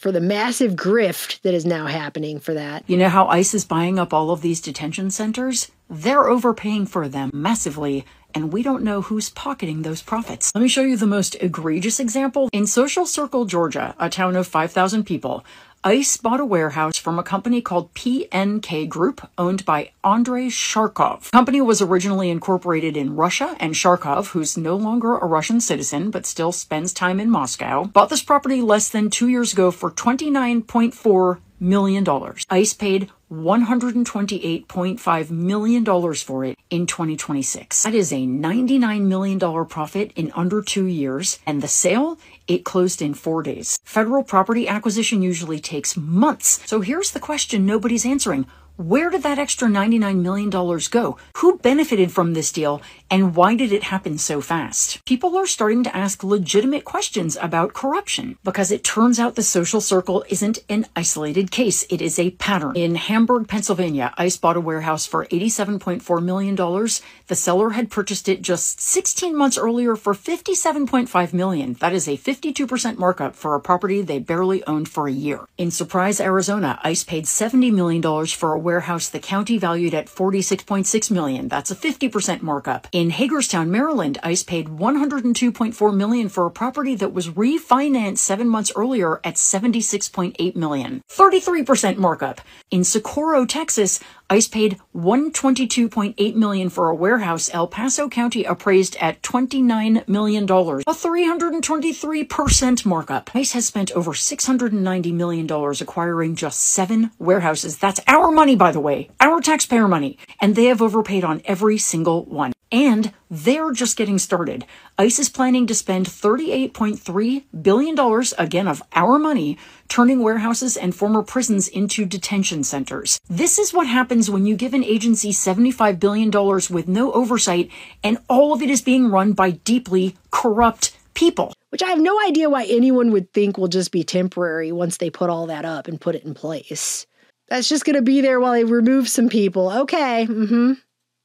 for the massive grift that is now happening for that. You know how ICE is buying up all of these detention centers? They're overpaying for them massively, and we don't know who's pocketing those profits. Let me show you the most egregious example. In Social Circle, Georgia, a town of five thousand people, ICE bought a warehouse from a company called P N K Group, owned by Andrei Sharkov. The company was originally incorporated in Russia, and Sharkov, who's no longer a Russian citizen but still spends time in Moscow, bought this property less than two years ago for twenty-nine point four million dollars. ICE paid one hundred twenty-eight point five million dollars for it in twenty twenty-six. That is a ninety-nine million dollars profit in under two years, and the sale, it closed in four days. Federal property acquisition usually takes months. So here's the question nobody's answering. Where did that extra ninety-nine million dollars go? Who benefited from this deal, and why did it happen so fast? People are starting to ask legitimate questions about corruption, because it turns out the Social Circle isn't an isolated case. It is a pattern. In Hamburg, Pennsylvania, ICE bought a warehouse for eighty-seven point four million dollars. The seller had purchased it just sixteen months earlier for fifty-seven point five million dollars. That is a fifty-two percent markup for a property they barely owned for a year. In Surprise, Arizona, ICE paid seventy million dollars for a warehouse the county valued at forty-six point six million dollars. That's a fifty percent markup. In Hagerstown, Maryland, ICE paid one hundred two point four million dollars for a property that was refinanced seven months earlier at seventy-six point eight million dollars. thirty-three percent markup. In Socorro, Texas, ICE paid one hundred twenty-two point eight million dollars for a warehouse El Paso County appraised at twenty-nine million dollars, a three hundred twenty-three percent markup. ICE has spent over six hundred ninety million dollars acquiring just seven warehouses. That's our money, by the way, our taxpayer money, and they have overpaid on every single one. And they're just getting started. ICE is planning to spend thirty-eight point three billion dollars, again of our money, turning warehouses and former prisons into detention centers. This is what happens when you give an agency seventy-five billion dollars with no oversight, and all of it is being run by deeply corrupt people. Which I have no idea why anyone would think will just be temporary once they put all that up and put it in place. That's just going to be there while they remove some people. Okay, mm-hmm.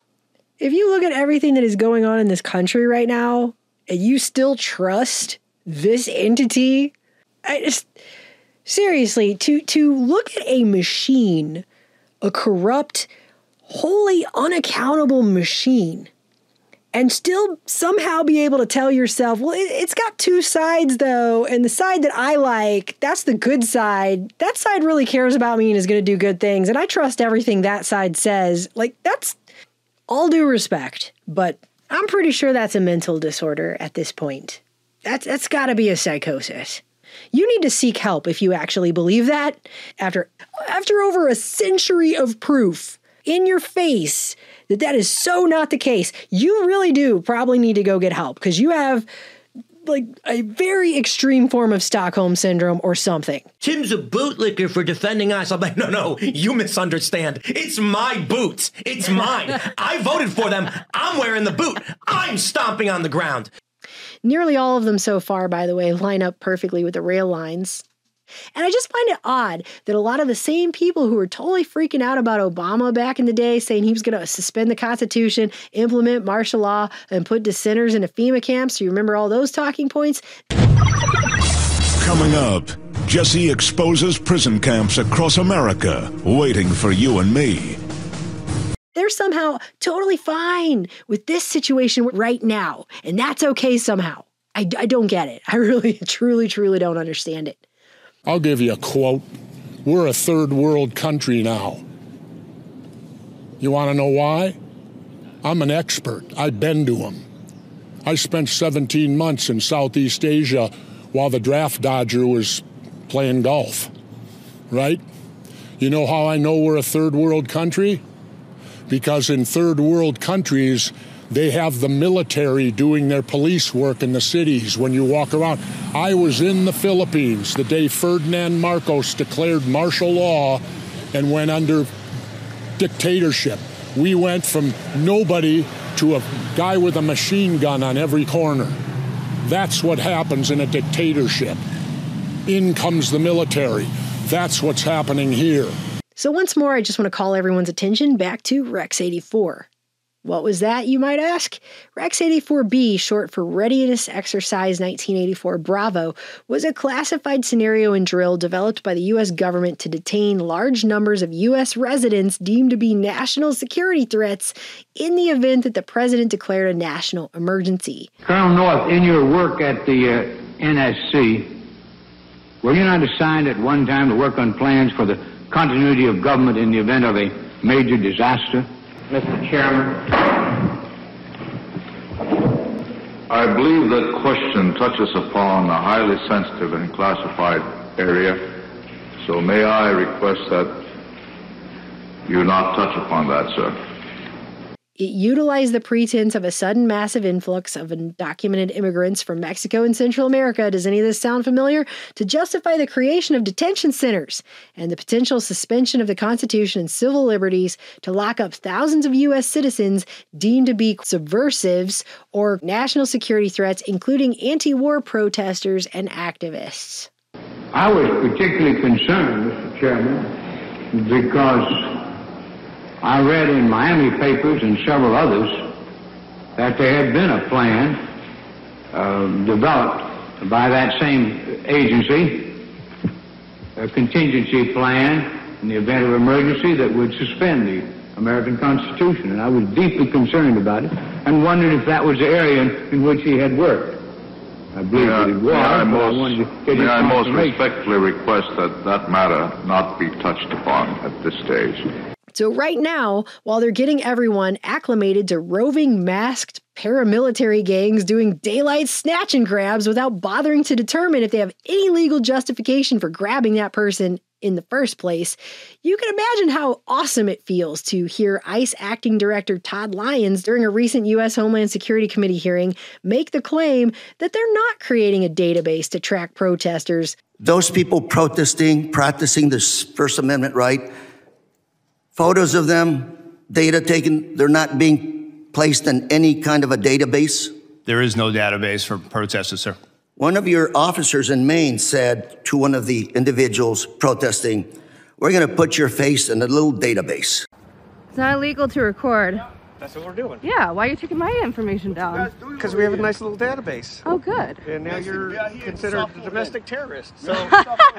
If you look at everything that is going on in this country right now, and you still trust this entity, I just, seriously, to, to look at a machine, a corrupt, wholly unaccountable machine, and still somehow be able to tell yourself, well, it, it's got two sides though, and the side that I like, that's the good side. That side really cares about me and is going to do good things, and I trust everything that side says. Like, that's all due respect, but I'm pretty sure that's a mental disorder at this point. That's that's got to be a psychosis. You need to seek help if you actually believe that. After after over a century of proof in your face that that is so not the case, you really do probably need to go get help, because you have like a very extreme form of Stockholm syndrome or something. Tim's a bootlicker for defending us. I'm like, no, no, you misunderstand. It's my boots. It's mine. I voted for them. I'm wearing the boot. I'm stomping on the ground. Nearly all of them so far, by the way, line up perfectly with the rail lines. And I just find it odd that a lot of the same people who were totally freaking out about Obama back in the day, saying he was going to suspend the Constitution, implement martial law, and put dissenters into FEMA camps. You remember all those talking points? Coming up, Jesse exposes prison camps across America, waiting for you and me. They're somehow totally fine with this situation right now, and that's okay somehow. I, I don't get it. I really, truly, truly don't understand it. I'll give you a quote. We're a third world country now. You want to know why? I'm an expert. I've been to them. I spent seventeen months in Southeast Asia while the draft dodger was playing golf, right? You know how I know we're a third world country? Because in third world countries, they have the military doing their police work in the cities when you walk around. I was in the Philippines the day Ferdinand Marcos declared martial law and went under dictatorship. We went from nobody to a guy with a machine gun on every corner. That's what happens in a dictatorship. In comes the military. That's what's happening here. So once more, I just want to call everyone's attention back to Rex eighty-four. What was that, you might ask? Rex eighty-four B, short for Readiness Exercise nineteen eighty-four Bravo, was a classified scenario and drill developed by the U S government to detain large numbers of U S residents deemed to be national security threats in the event that the president declared a national emergency. Colonel North, in your work at the uh, N S C, were you not assigned at one time to work on plans for the continuity of government in the event of a major disaster? Mister Chairman. I believe that question touches upon a highly sensitive and classified area, so may I request that you not touch upon that, sir. It utilized the pretense of a sudden massive influx of undocumented immigrants from Mexico and Central America, does any of this sound familiar, to justify the creation of detention centers and the potential suspension of the Constitution and civil liberties to lock up thousands of U S citizens deemed to be subversives or national security threats, including anti-war protesters and activists. I was particularly concerned, Mister Chairman, because I read in Miami papers and several others that there had been a plan uh, developed by that same agency, a contingency plan in the event of emergency that would suspend the American Constitution. And I was deeply concerned about it and wondered if that was the area in, in which he had worked. I believe may that it was, may I but most, I wanted to get may his I most confirmation. respectfully request that that matter not be touched upon at this stage. So right now, while they're getting everyone acclimated to roving masked paramilitary gangs doing daylight snatch and grabs without bothering to determine if they have any legal justification for grabbing that person in the first place, you can imagine how awesome it feels to hear ICE Acting Director Todd Lyons during a recent U S Homeland Security Committee hearing make the claim that they're not creating a database to track protesters. Those people protesting, practicing this First Amendment right, photos of them, data taken, they're not being placed in any kind of a database? There is no database for protesters, sir. One of your officers in Maine said to one of the individuals protesting, we're going to put your face in a little database. It's not illegal to record. That's what we're doing. Yeah, why are you taking my information down? Because we have a nice little database. Oh, good. And now you're considered a domestic terrorist. So We're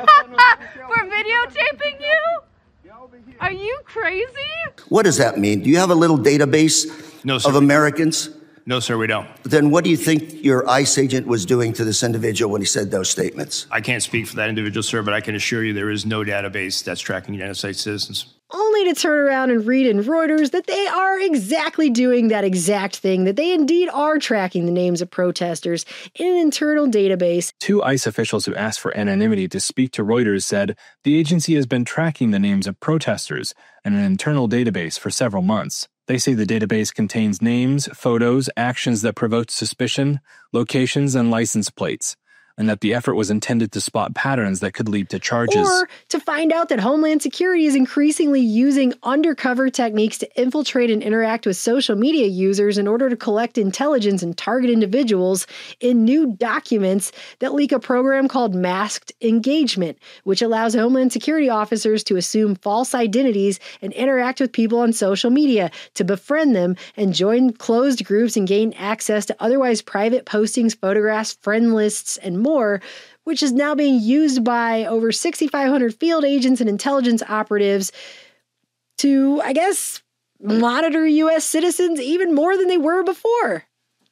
videotaping you? Are you crazy? What does that mean? Do you have a little database no, sir, of Americans? No, sir, we don't. Then what do you think your ICE agent was doing to this individual when he said those statements? I can't speak for that individual, sir, but I can assure you there is no database that's tracking United States citizens. Only to turn around and read in Reuters that they are exactly doing that exact thing, that they indeed are tracking the names of protesters in an internal database. Two ICE officials who asked for anonymity to speak to Reuters said the agency has been tracking the names of protesters in an internal database for several months. They say the database contains names, photos, actions that provoke suspicion, locations, and license plates, and that the effort was intended to spot patterns that could lead to charges. Or to find out that Homeland Security is increasingly using undercover techniques to infiltrate and interact with social media users in order to collect intelligence and target individuals in new documents that leak a program called Masked Engagement, which allows Homeland Security officers to assume false identities and interact with people on social media, to befriend them and join closed groups and gain access to otherwise private postings, photographs, friend lists, and more. More, which is now being used by over sixty-five hundred field agents and intelligence operatives to, I guess, monitor U S citizens even more than they were before.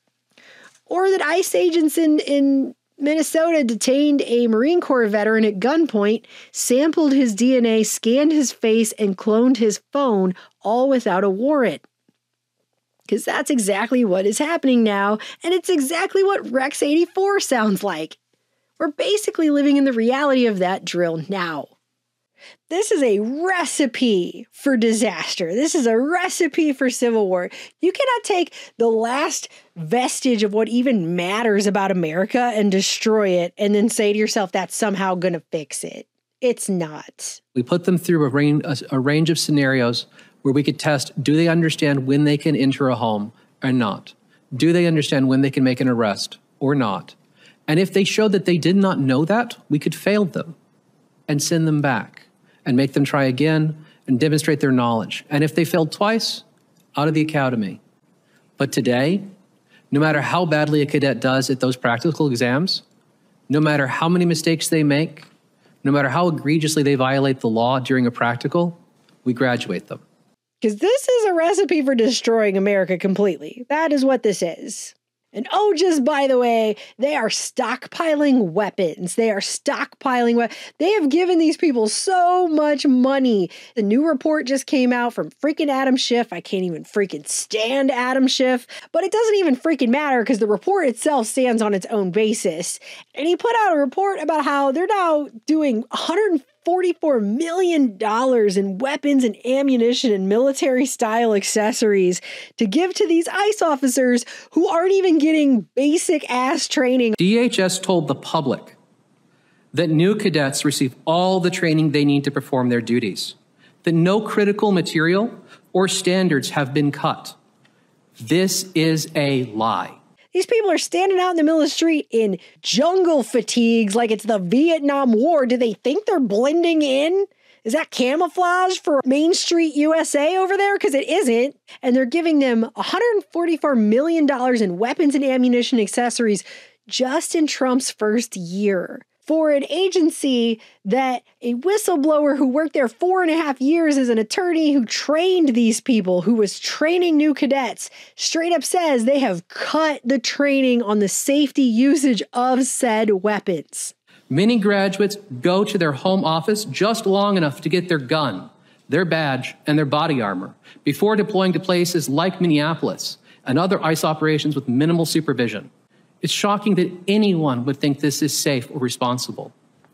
Or that ICE agents in, in Minnesota detained a Marine Corps veteran at gunpoint, sampled his D N A, scanned his face, and cloned his phone, all without a warrant. Because that's exactly what is happening now, and it's exactly what Rex eighty-four sounds like. We're basically living in the reality of that drill now. This is a recipe for disaster. This is a recipe for civil war. You cannot take the last vestige of what even matters about America and destroy it and then say to yourself that's somehow going to fix it. It's not. We put them through a range, a, a range of scenarios where we could test, do they understand when they can enter a home or not? Do they understand when they can make an arrest or not? And if they showed that they did not know that, we could fail them and send them back and make them try again and demonstrate their knowledge. And if they failed twice, out of the academy. But today, no matter how badly a cadet does at those practical exams, no matter how many mistakes they make, no matter how egregiously they violate the law during a practical, we graduate them. Because this is a recipe for destroying America completely. That is what this is. And oh, just by the way, they are stockpiling weapons. They are stockpiling weapons. They have given these people so much money. The new report just came out from freaking Adam Schiff. I can't even freaking stand Adam Schiff, but it doesn't even freaking matter because the report itself stands on its own basis. And he put out a report about how they're now doing one hundred forty-four million dollars in weapons and ammunition and military-style accessories to give to these ICE officers who aren't even getting basic-ass training. D H S told the public that new cadets receive all the training they need to perform their duties, that no critical material or standards have been cut. This is a lie. These people are standing out in the middle of the street in jungle fatigues like it's the Vietnam War. Do they think they're blending in? Is that camouflage for Main Street U S A over there? Because it isn't. And they're giving them one hundred forty-four million dollars in weapons and ammunition accessories just in Trump's first year. For an agency that a whistleblower who worked there four and a half years as an attorney who trained these people, who was training new cadets, straight up says they have cut the training on the safety usage of said weapons. Many graduates go to their home office just long enough to get their gun, their badge, and their body armor before deploying to places like Minneapolis and other ICE operations with minimal supervision. It's shocking that anyone would think this is safe or responsible.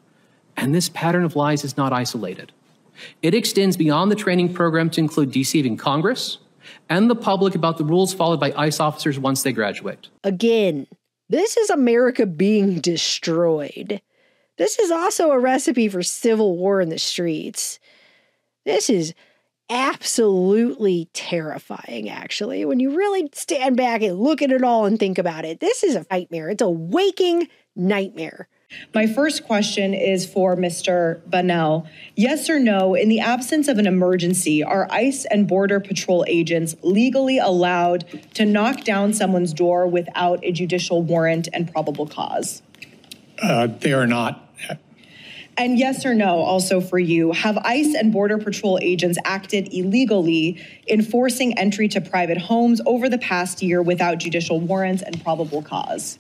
And this pattern of lies is not isolated. It extends beyond the training program to include deceiving Congress and the public about the rules followed by ICE officers once they graduate. Again, this is America being destroyed. This is also a recipe for civil war in the streets. This is absolutely terrifying, actually, when you really stand back and look at it all and think about it. This is a nightmare. It's a waking nightmare. My first question is for Mister Bunnell. Yes or no, in the absence of an emergency, are ICE and Border Patrol agents legally allowed to knock down someone's door without a judicial warrant and probable cause? Uh, they are not. And yes or no, also for you, have ICE and Border Patrol agents acted illegally in forcing entry to private homes over the past year without judicial warrants and probable cause?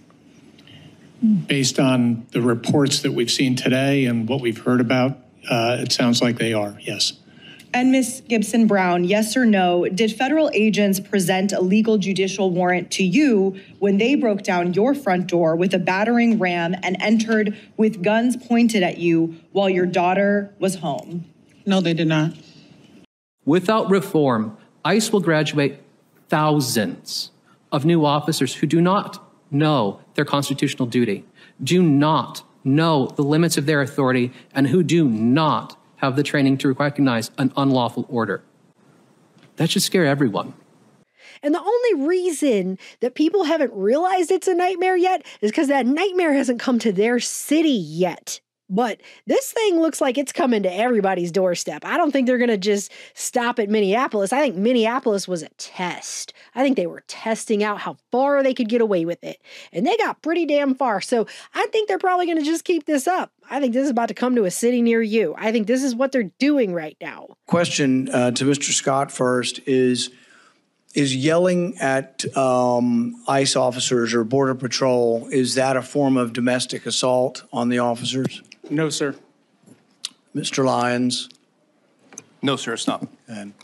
Based on the reports that we've seen today and what we've heard about, uh, it sounds like they are, yes. And Miz Gibson Brown, yes or no, did federal agents present a legal judicial warrant to you when they broke down your front door with a battering ram and entered with guns pointed at you while your daughter was home? No, they did not. Without reform, ICE will graduate thousands of new officers who do not know their constitutional duty, do not know the limits of their authority, and who do not have the training to recognize an unlawful order. That should scare everyone. And the only reason that people haven't realized it's a nightmare yet is because that nightmare hasn't come to their city yet. But this thing looks like it's coming to everybody's doorstep. I don't think they're going to just stop at Minneapolis. I think Minneapolis was a test. I think they were testing out how far they could get away with it. And they got pretty damn far. So I think they're probably going to just keep this up. I think this is about to come to a city near you. I think this is what they're doing right now. Question uh, to Mister Scott first is, is yelling at um, ICE officers or Border Patrol, is that a form of domestic assault on the officers? No, sir. Mister Lyons? No, sir, it's not. And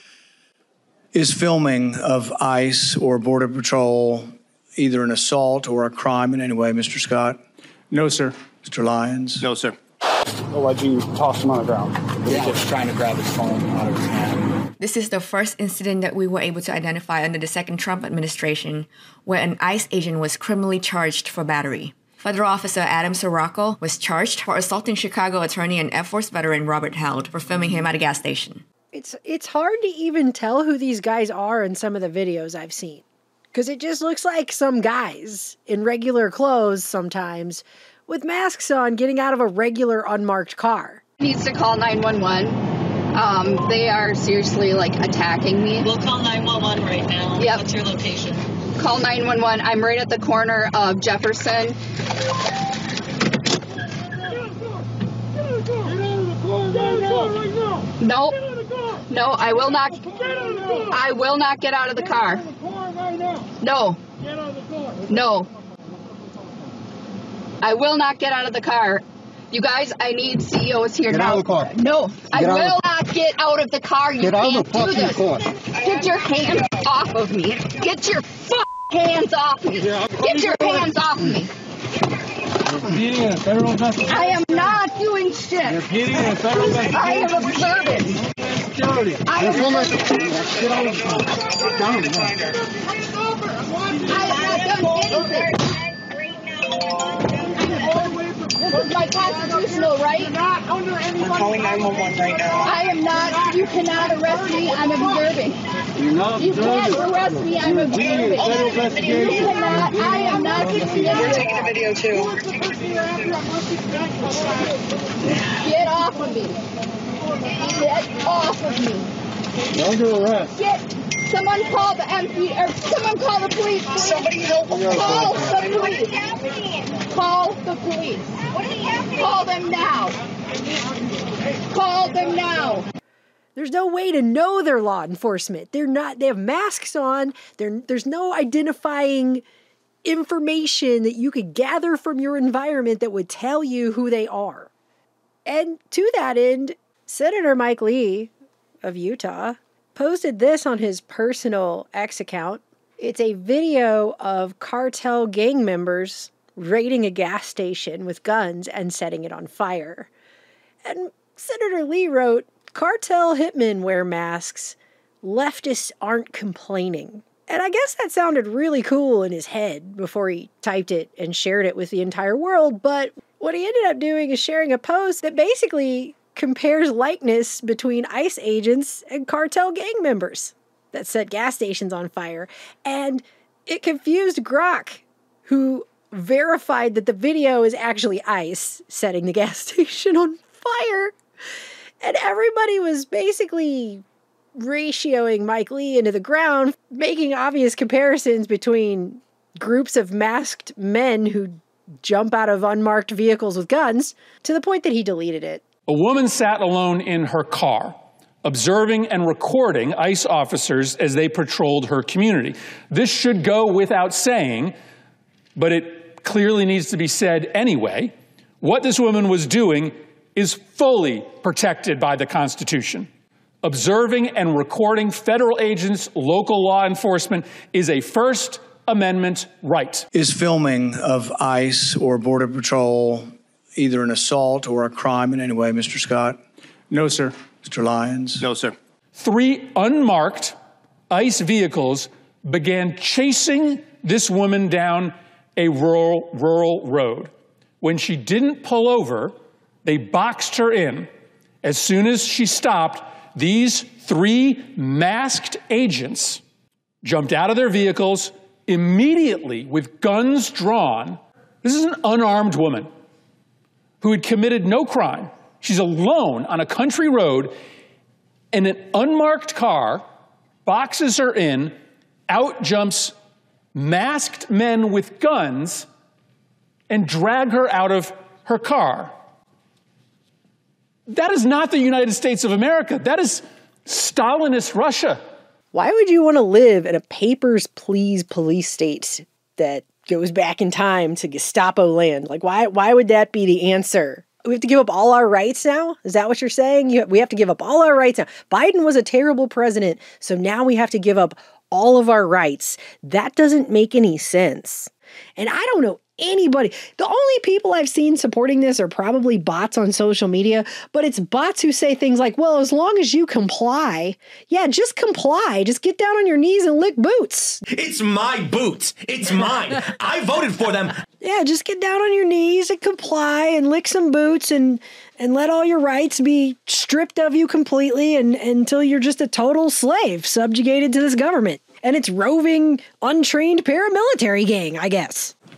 is filming of ICE or Border Patrol either an assault or a crime in any way, Mister Scott? No, sir. Mister Lyons? No, sir. Oh, why'd you toss him on the ground? Yeah, I was trying to grab his phone out of his hand. This is the first incident that we were able to identify under the second Trump administration where an ICE agent was criminally charged for battery. Federal Officer Adam Sirocco was charged for assaulting Chicago attorney and Air Force veteran Robert Held for filming him at a gas station. It's it's hard to even tell who these guys are in some of the videos I've seen. Because it just looks like some guys in regular clothes sometimes with masks on getting out of a regular unmarked car. Needs to call nine one one. Um, they are seriously, like, attacking me. We'll call nine one one right now. Yep. What's your location? Call nine one one. I'm right at the corner of Jefferson. No. No, I will not. I will not get out of the car. No. No. I will not get out of the car. You guys, I need C E Os here get now. Out of the car. No, I get will not get out of the car. You get can't out of the do this. Car. Get your hands off of me. Get your f- hands off me. Get your hands off me. You're a federal investigation. I am not doing shit. You're getting a federal investigation. I am observing. Security. I am observing. Get out of the car. Down. I have not done anything. This is my constitutional right. Not under anybody's We're calling nine one one right now. I am not. You cannot arrest me. I'm observing. You're not You observing. can't arrest me. I'm You're observing. being a federal investigation. You cannot. I am not doing anything. We're taking a video too. Get off of me. Get off of me. You're under arrest. Get. Someone call the M P or someone call the police. Please. Somebody help. Call the police. Call the police. What is happening? Call them now. Call them now. There's no way to know they're law enforcement. They're not, they have masks on. They're, there's no identifying information that you could gather from your environment that would tell you who they are. And to that end, Senator Mike Lee of Utah posted this on his personal X account. It's a video of cartel gang members raiding a gas station with guns and setting it on fire. And Senator Lee wrote, "Cartel hitmen wear masks. Leftists aren't complaining." And I guess that sounded really cool in his head before he typed it and shared it with the entire world. But what he ended up doing is sharing a post that basically compares likeness between ICE agents and cartel gang members that set gas stations on fire. And it confused Grok, who verified that the video is actually ICE setting the gas station on fire. And everybody was basically ratioing Mike Lee into the ground, making obvious comparisons between groups of masked men who jump out of unmarked vehicles with guns, to the point that he deleted it. A woman sat alone in her car, observing and recording ICE officers as they patrolled her community. This should go without saying, but it clearly needs to be said anyway. What this woman was doing is fully protected by the Constitution. Observing and recording federal agents, local law enforcement is a First Amendment right. Is filming of ICE or Border Patrol either an assault or a crime in any way, Mister Scott? No, sir. Mister Lyons? No, sir. Three unmarked ICE vehicles began chasing this woman down a rural, rural road. When she didn't pull over, they boxed her in. As soon as she stopped, these three masked agents jumped out of their vehicles immediately with guns drawn. This is an unarmed woman who had committed no crime. She's alone on a country road, and an unmarked car boxes her in. Out jumps masked men with guns and drag her out of her car. That is not the United States of America. That is Stalinist Russia. Why would you want to live in a papers, please police state that goes back in time to Gestapo land? Like, why, why would that be the answer? We have to give up all our rights now? Is that what you're saying? You, we have to give up all our rights now. Biden was a terrible president, so now we have to give up all of our rights. That doesn't make any sense. And I don't know anybody. The only people I've seen supporting this are probably bots on social media, but it's bots who say things like, well, as long as you comply, yeah, just comply. Just get down on your knees and lick boots. It's my boots. It's mine. I voted for them. Yeah, just get down on your knees and comply and lick some boots and and let all your rights be stripped of you completely and, until you're just a total slave subjugated to this government and its roving, untrained paramilitary gang, I guess.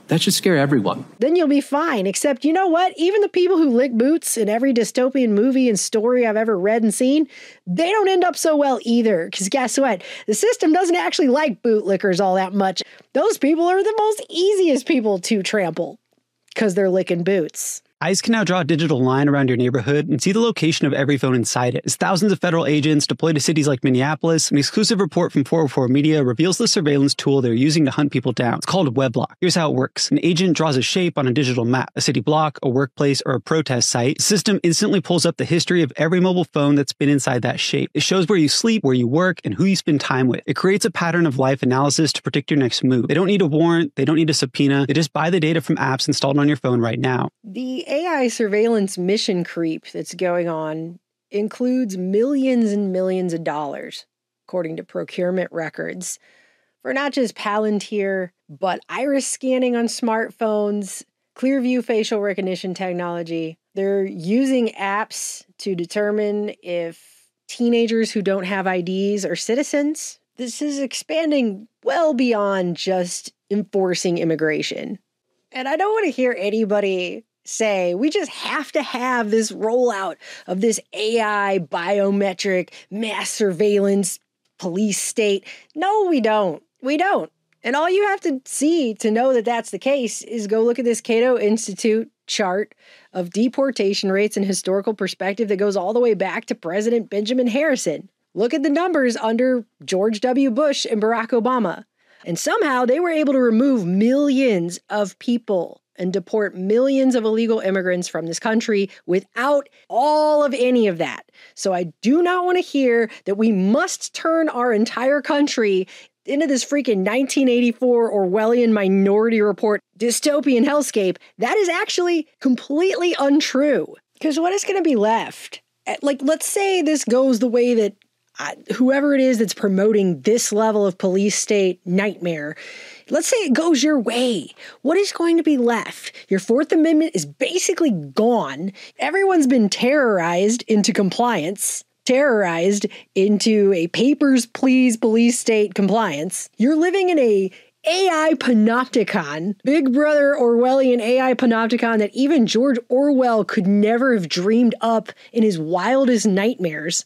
That should scare everyone. Then you'll be fine. Except, you know what? Even the people who lick boots in every dystopian movie and story I've ever read and seen, they don't end up so well either. Because guess what? The system doesn't actually like bootlickers all that much. Those people are the most easiest people to trample because they're licking boots. ICE can now draw a digital line around your neighborhood and see the location of every phone inside it. As thousands of federal agents deploy to cities like Minneapolis, an exclusive report from four oh four Media reveals the surveillance tool they're using to hunt people down. It's called a weblog. Here's how it works. An agent draws a shape on a digital map, a city block, a workplace, or a protest site. The system instantly pulls up the history of every mobile phone that's been inside that shape. It shows where you sleep, where you work, and who you spend time with. It creates a pattern of life analysis to predict your next move. They don't need a warrant. They don't need a subpoena. They just buy the data from apps installed on your phone right now. The A I surveillance mission creep that's going on includes millions and millions of dollars, according to procurement records, for not just Palantir, but iris scanning on smartphones, Clearview facial recognition technology. They're using apps to determine if teenagers who don't have I Ds are citizens. This is expanding well beyond just enforcing immigration. And I don't want to hear anybody say, we just have to have this rollout of this A I biometric mass surveillance police state. No, we don't. We don't. And all you have to see to know that that's the case is go look at this Cato Institute chart of deportation rates and historical perspective that goes all the way back to President Benjamin Harrison. Look at the numbers under George W. Bush and Barack Obama. And somehow they were able to remove millions of people and deport millions of illegal immigrants from this country without all of any of that. So I do not want to hear that we must turn our entire country into this freaking nineteen eighty-four Orwellian Minority Report dystopian hellscape. That is actually completely untrue. Because what is going to be left? Like, let's say this goes the way that uh, whoever it is that's promoting this level of police state nightmare, let's say it goes your way. What is going to be left? Your Fourth Amendment is basically gone. Everyone's been terrorized into compliance, terrorized into a papers, please police state compliance. You're living in a A I panopticon, Big Brother Orwellian A I panopticon that even George Orwell could never have dreamed up in his wildest nightmares.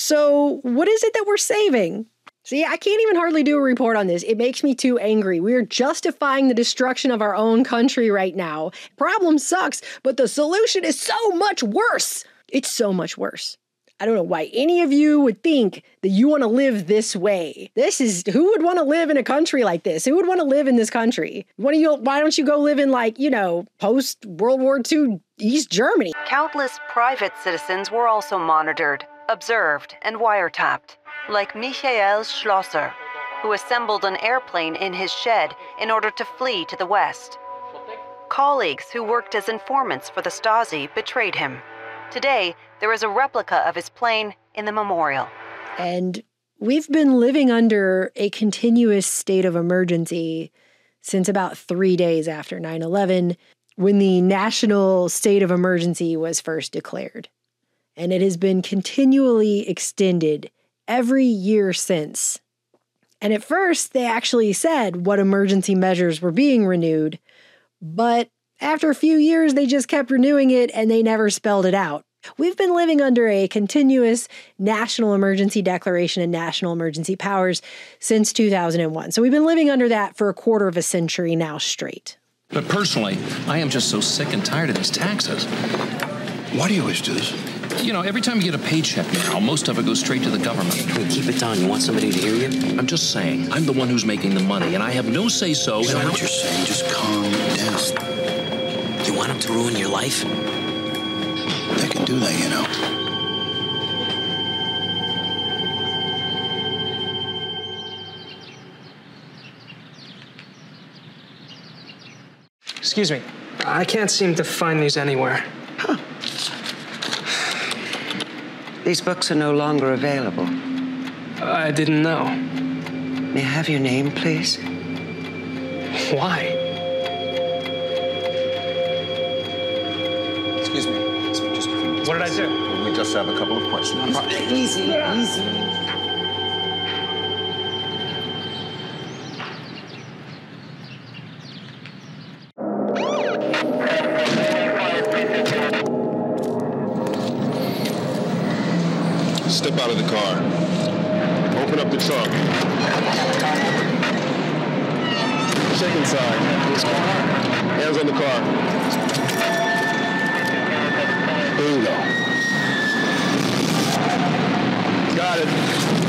So what is it that we're saving? See, I can't even hardly do a report on this. It makes me too angry. We are justifying the destruction of our own country right now. Problem sucks, but the solution is so much worse. It's so much worse. I don't know why any of you would think that you want to live this way. This is, who would want to live in a country like this? Who would want to live in this country? Why don't you, why don't you go live in, like, you know, post-World War Two East Germany? Countless private citizens were also monitored, observed, and wiretapped, like Michael Schlosser, who assembled an airplane in his shed in order to flee to the West. Colleagues who worked as informants for the Stasi betrayed him. Today, there is a replica of his plane in the memorial. And we've been living under a continuous state of emergency since about three days after nine eleven, when the national state of emergency was first declared. And it has been continually extended every year since. And at first, they actually said what emergency measures were being renewed, but after a few years, they just kept renewing it and they never spelled it out. We've been living under a continuous national emergency declaration and national emergency powers since two thousand one. So we've been living under that for a quarter of a century now straight. But personally, I am just so sick and tired of these taxes. Why do you always do this? You know, every time you get a paycheck now, most of it goes straight to the government. Hey, keep it down. You want somebody to hear you? I'm just saying, I'm the one who's making the money, and I have no say-so. You know what you're saying? Just calm down. You want him to ruin your life? They can do that, you know. Excuse me. I can't seem to find these anywhere. Huh. These books are no longer available. I didn't know. May I have your name, please? Why? Excuse me. Just what did I do? We just have a couple of questions. Easy, easy. Step out of the car. Open up the trunk. Check inside. Hands on the car. Bingo. Got it.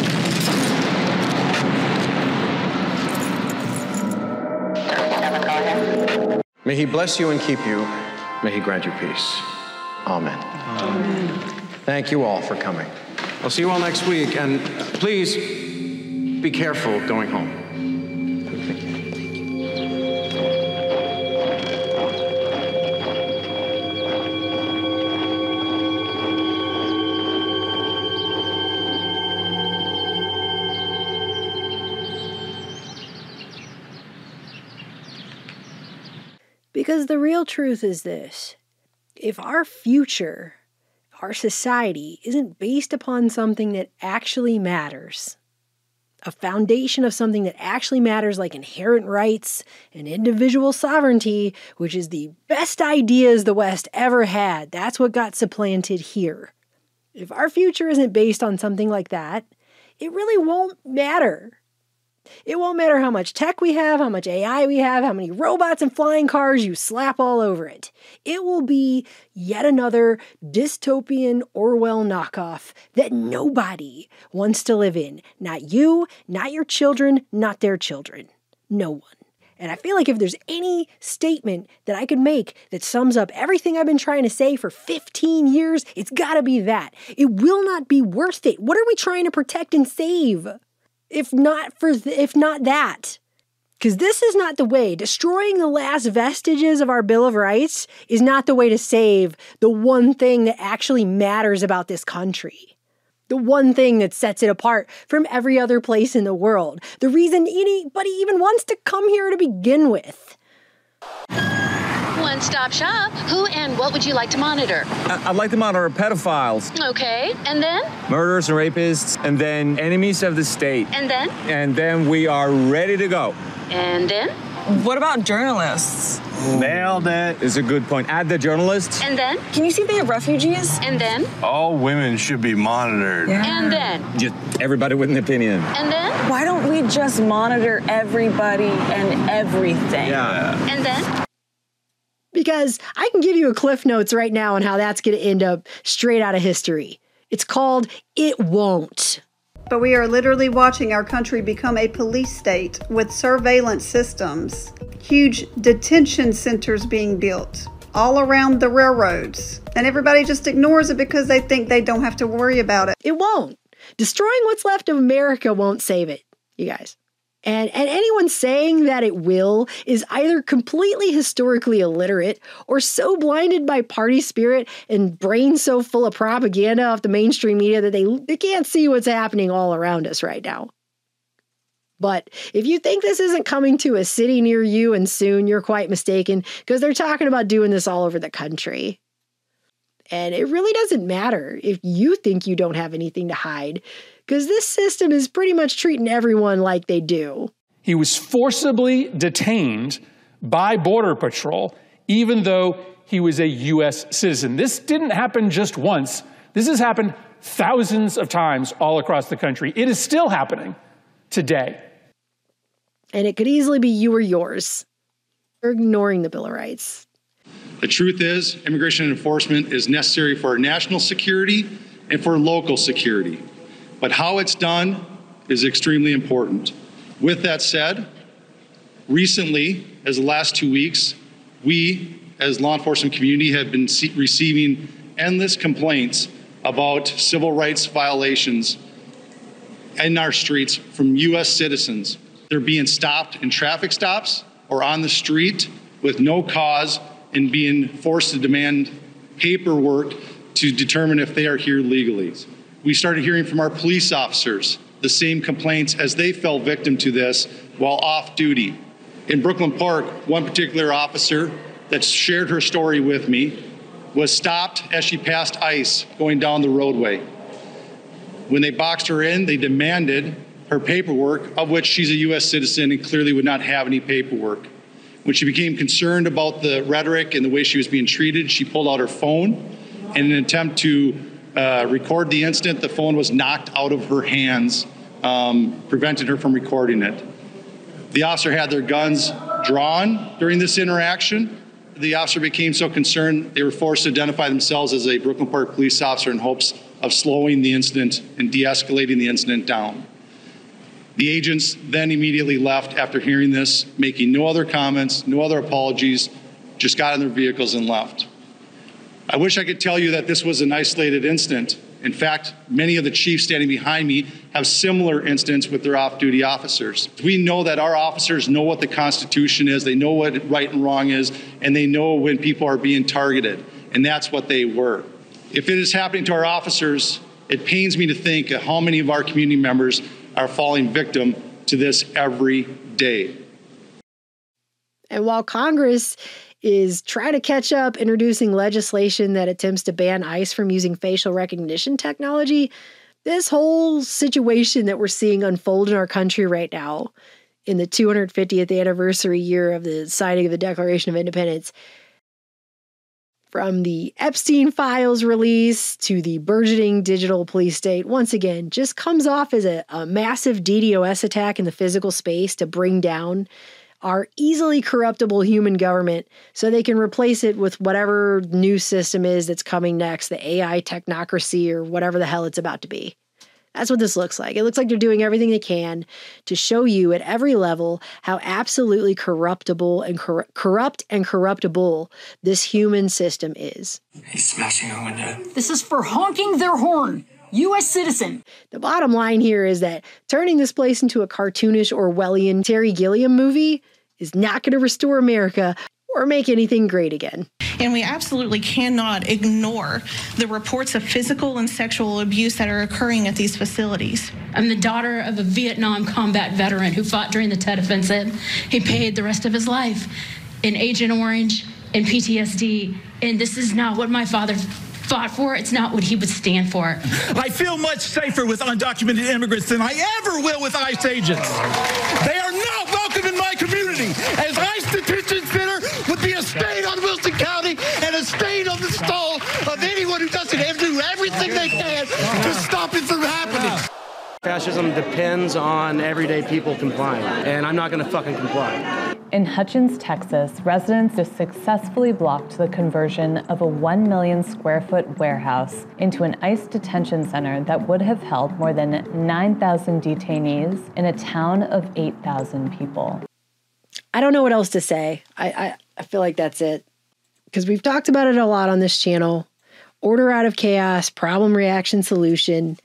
May he bless you and keep you. May he grant you peace. Amen. Amen. Thank you all for coming. I'll see you all next week, and please be careful going home. Thank you. Because the real truth is this: if our future, our society, isn't based upon something that actually matters, a foundation of something that actually matters, like inherent rights and individual sovereignty, which is the best ideas the West ever had, that's what got supplanted here. If our future isn't based on something like that, it really won't matter. It won't matter how much tech we have, how much A I we have, how many robots and flying cars you slap all over it. It will be yet another dystopian Orwell knockoff that nobody wants to live in. Not you, not your children, not their children. No one. And I feel like if there's any statement that I could make that sums up everything I've been trying to say for fifteen years, it's gotta be that. It will not be worth it. What are we trying to protect and save? If not for, th- if not that. Because this is not the way. Destroying the last vestiges of our Bill of Rights is not the way to save the one thing that actually matters about this country. The one thing that sets it apart from every other place in the world. The reason anybody even wants to come here to begin with. One-stop shop. Who and what would you like to monitor? I'd like to monitor pedophiles. Okay, and then? Murderers and rapists, and then enemies of the state. And then? And then we are ready to go. And then? What about journalists? Nailed it. Is a good point. Add the journalists. And then? Can you see if they have refugees? And then? All women should be monitored. Yeah. And then? Just everybody with an opinion. And then? Why don't we just monitor everybody and everything? Yeah. And then? Because I can give you a Cliff Notes right now on how that's going to end up straight out of history. It's called It Won't. But we are literally watching our country become a police state with surveillance systems, huge detention centers being built all around the railroads. And everybody just ignores it because they think they don't have to worry about it. It won't. Destroying what's left of America won't save it, you guys. And, and anyone saying that it will is either completely historically illiterate or so blinded by party spirit and brains so full of propaganda off the mainstream media that they, they can't see what's happening all around us right now. But if you think this isn't coming to a city near you and soon, you're quite mistaken, because they're talking about doing this all over the country. And it really doesn't matter if you think you don't have anything to hide, because this system is pretty much treating everyone like they do. He was forcibly detained by Border Patrol, even though he was a U S citizen. This didn't happen just once. This has happened thousands of times all across the country. It is still happening today. And it could easily be you or yours. You're ignoring the Bill of Rights. The truth is, immigration enforcement is necessary for our national security and for local security. But how it's done is extremely important. With that said, recently, as the last two weeks, we, as law enforcement community, have been receiving endless complaints about civil rights violations in our streets from U S citizens. They're being stopped in traffic stops or on the street with no cause and being forced to demand paperwork to determine if they are here legally. We started hearing from our police officers the same complaints as they fell victim to this while off duty. In Brooklyn Park, one particular officer that shared her story with me was stopped as she passed ICE going down the roadway. When they boxed her in, they demanded her paperwork, of which she's a U S citizen and clearly would not have any paperwork. When she became concerned about the rhetoric and the way she was being treated, she pulled out her phone in an attempt to uh, record the incident. The phone was knocked out of her hands, um, prevented her from recording it. The officer had their guns drawn during this interaction. The officer became so concerned they were forced to identify themselves as a Brooklyn Park police officer in hopes of slowing the incident and de-escalating the incident down. The agents then immediately left after hearing this, making no other comments, no other apologies, just got in their vehicles and left. I wish I could tell you that this was an isolated incident. In fact, many of the chiefs standing behind me have similar incidents with their off-duty officers. We know that our officers know what the Constitution is, they know what right and wrong is, and they know when people are being targeted, and that's what they were. If it is happening to our officers, it pains me to think of how many of our community members are falling victim to this every day. And while Congress is trying to catch up, introducing legislation that attempts to ban ICE from using facial recognition technology, this whole situation that we're seeing unfold in our country right now, in the two hundred fiftieth anniversary year of the signing of the Declaration of Independence, from the Epstein files release to the burgeoning digital police state, once again, just comes off as a, a massive DDoS attack in the physical space to bring down our easily corruptible human government so they can replace it with whatever new system is that's coming next, the A I technocracy or whatever the hell it's about to be. That's what this looks like. It looks like they're doing everything they can to show you at every level how absolutely corruptible and cor- corrupt and corruptible this human system is. He's smashing a window. This is for honking their horn. U S citizen. The bottom line here is that turning this place into a cartoonish Orwellian Terry Gilliam movie is not going to restore America or make anything great again. And we absolutely cannot ignore the reports of physical and sexual abuse that are occurring at these facilities. I'm the daughter of a Vietnam combat veteran who fought during the Tet Offensive. He paid the rest of his life in Agent Orange and P T S D. And this is not what my father fought for. It's not what he would stand for. I feel much safer with undocumented immigrants than I ever will with ICE agents. They are not welcome in my community. As ICE detention center would be a stain on Wilson County and a stain on the stall of anyone who doesn't have to do everything they can to stop it from happening. Fascism depends on everyday people complying, and I'm not going to fucking comply. In Hutchins, Texas, residents just successfully blocked the conversion of a one million square foot warehouse into an ICE detention center that would have held more than nine thousand detainees in a town of eight thousand people. I don't know what else to say. I, I, I feel like that's it. Because we've talked about it a lot on this channel. Order out of chaos, problem, reaction, solution.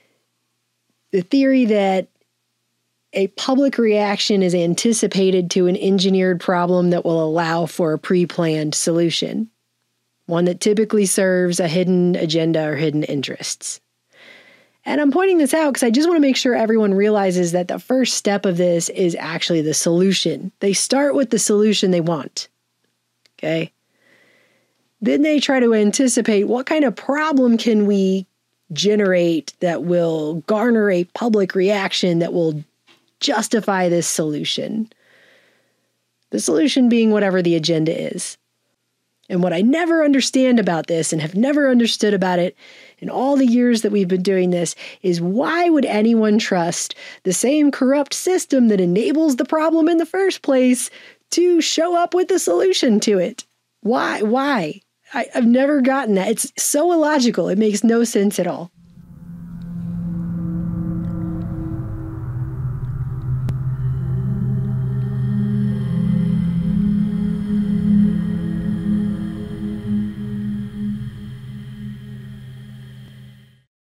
The theory that a public reaction is anticipated to an engineered problem that will allow for a pre-planned solution, one that typically serves a hidden agenda or hidden interests. And I'm pointing this out because I just want to make sure everyone realizes that the first step of this is actually the solution. They start with the solution they want, okay? Then they try to anticipate what kind of problem can we generate that will garner a public reaction that will justify this solution. The solution being whatever the agenda is. And what I never understand about this and have never understood about it in all the years that we've been doing this is why would anyone trust the same corrupt system that enables the problem in the first place to show up with the solution to it? Why? Why? I, I've never gotten that. It's so illogical. It makes no sense at all.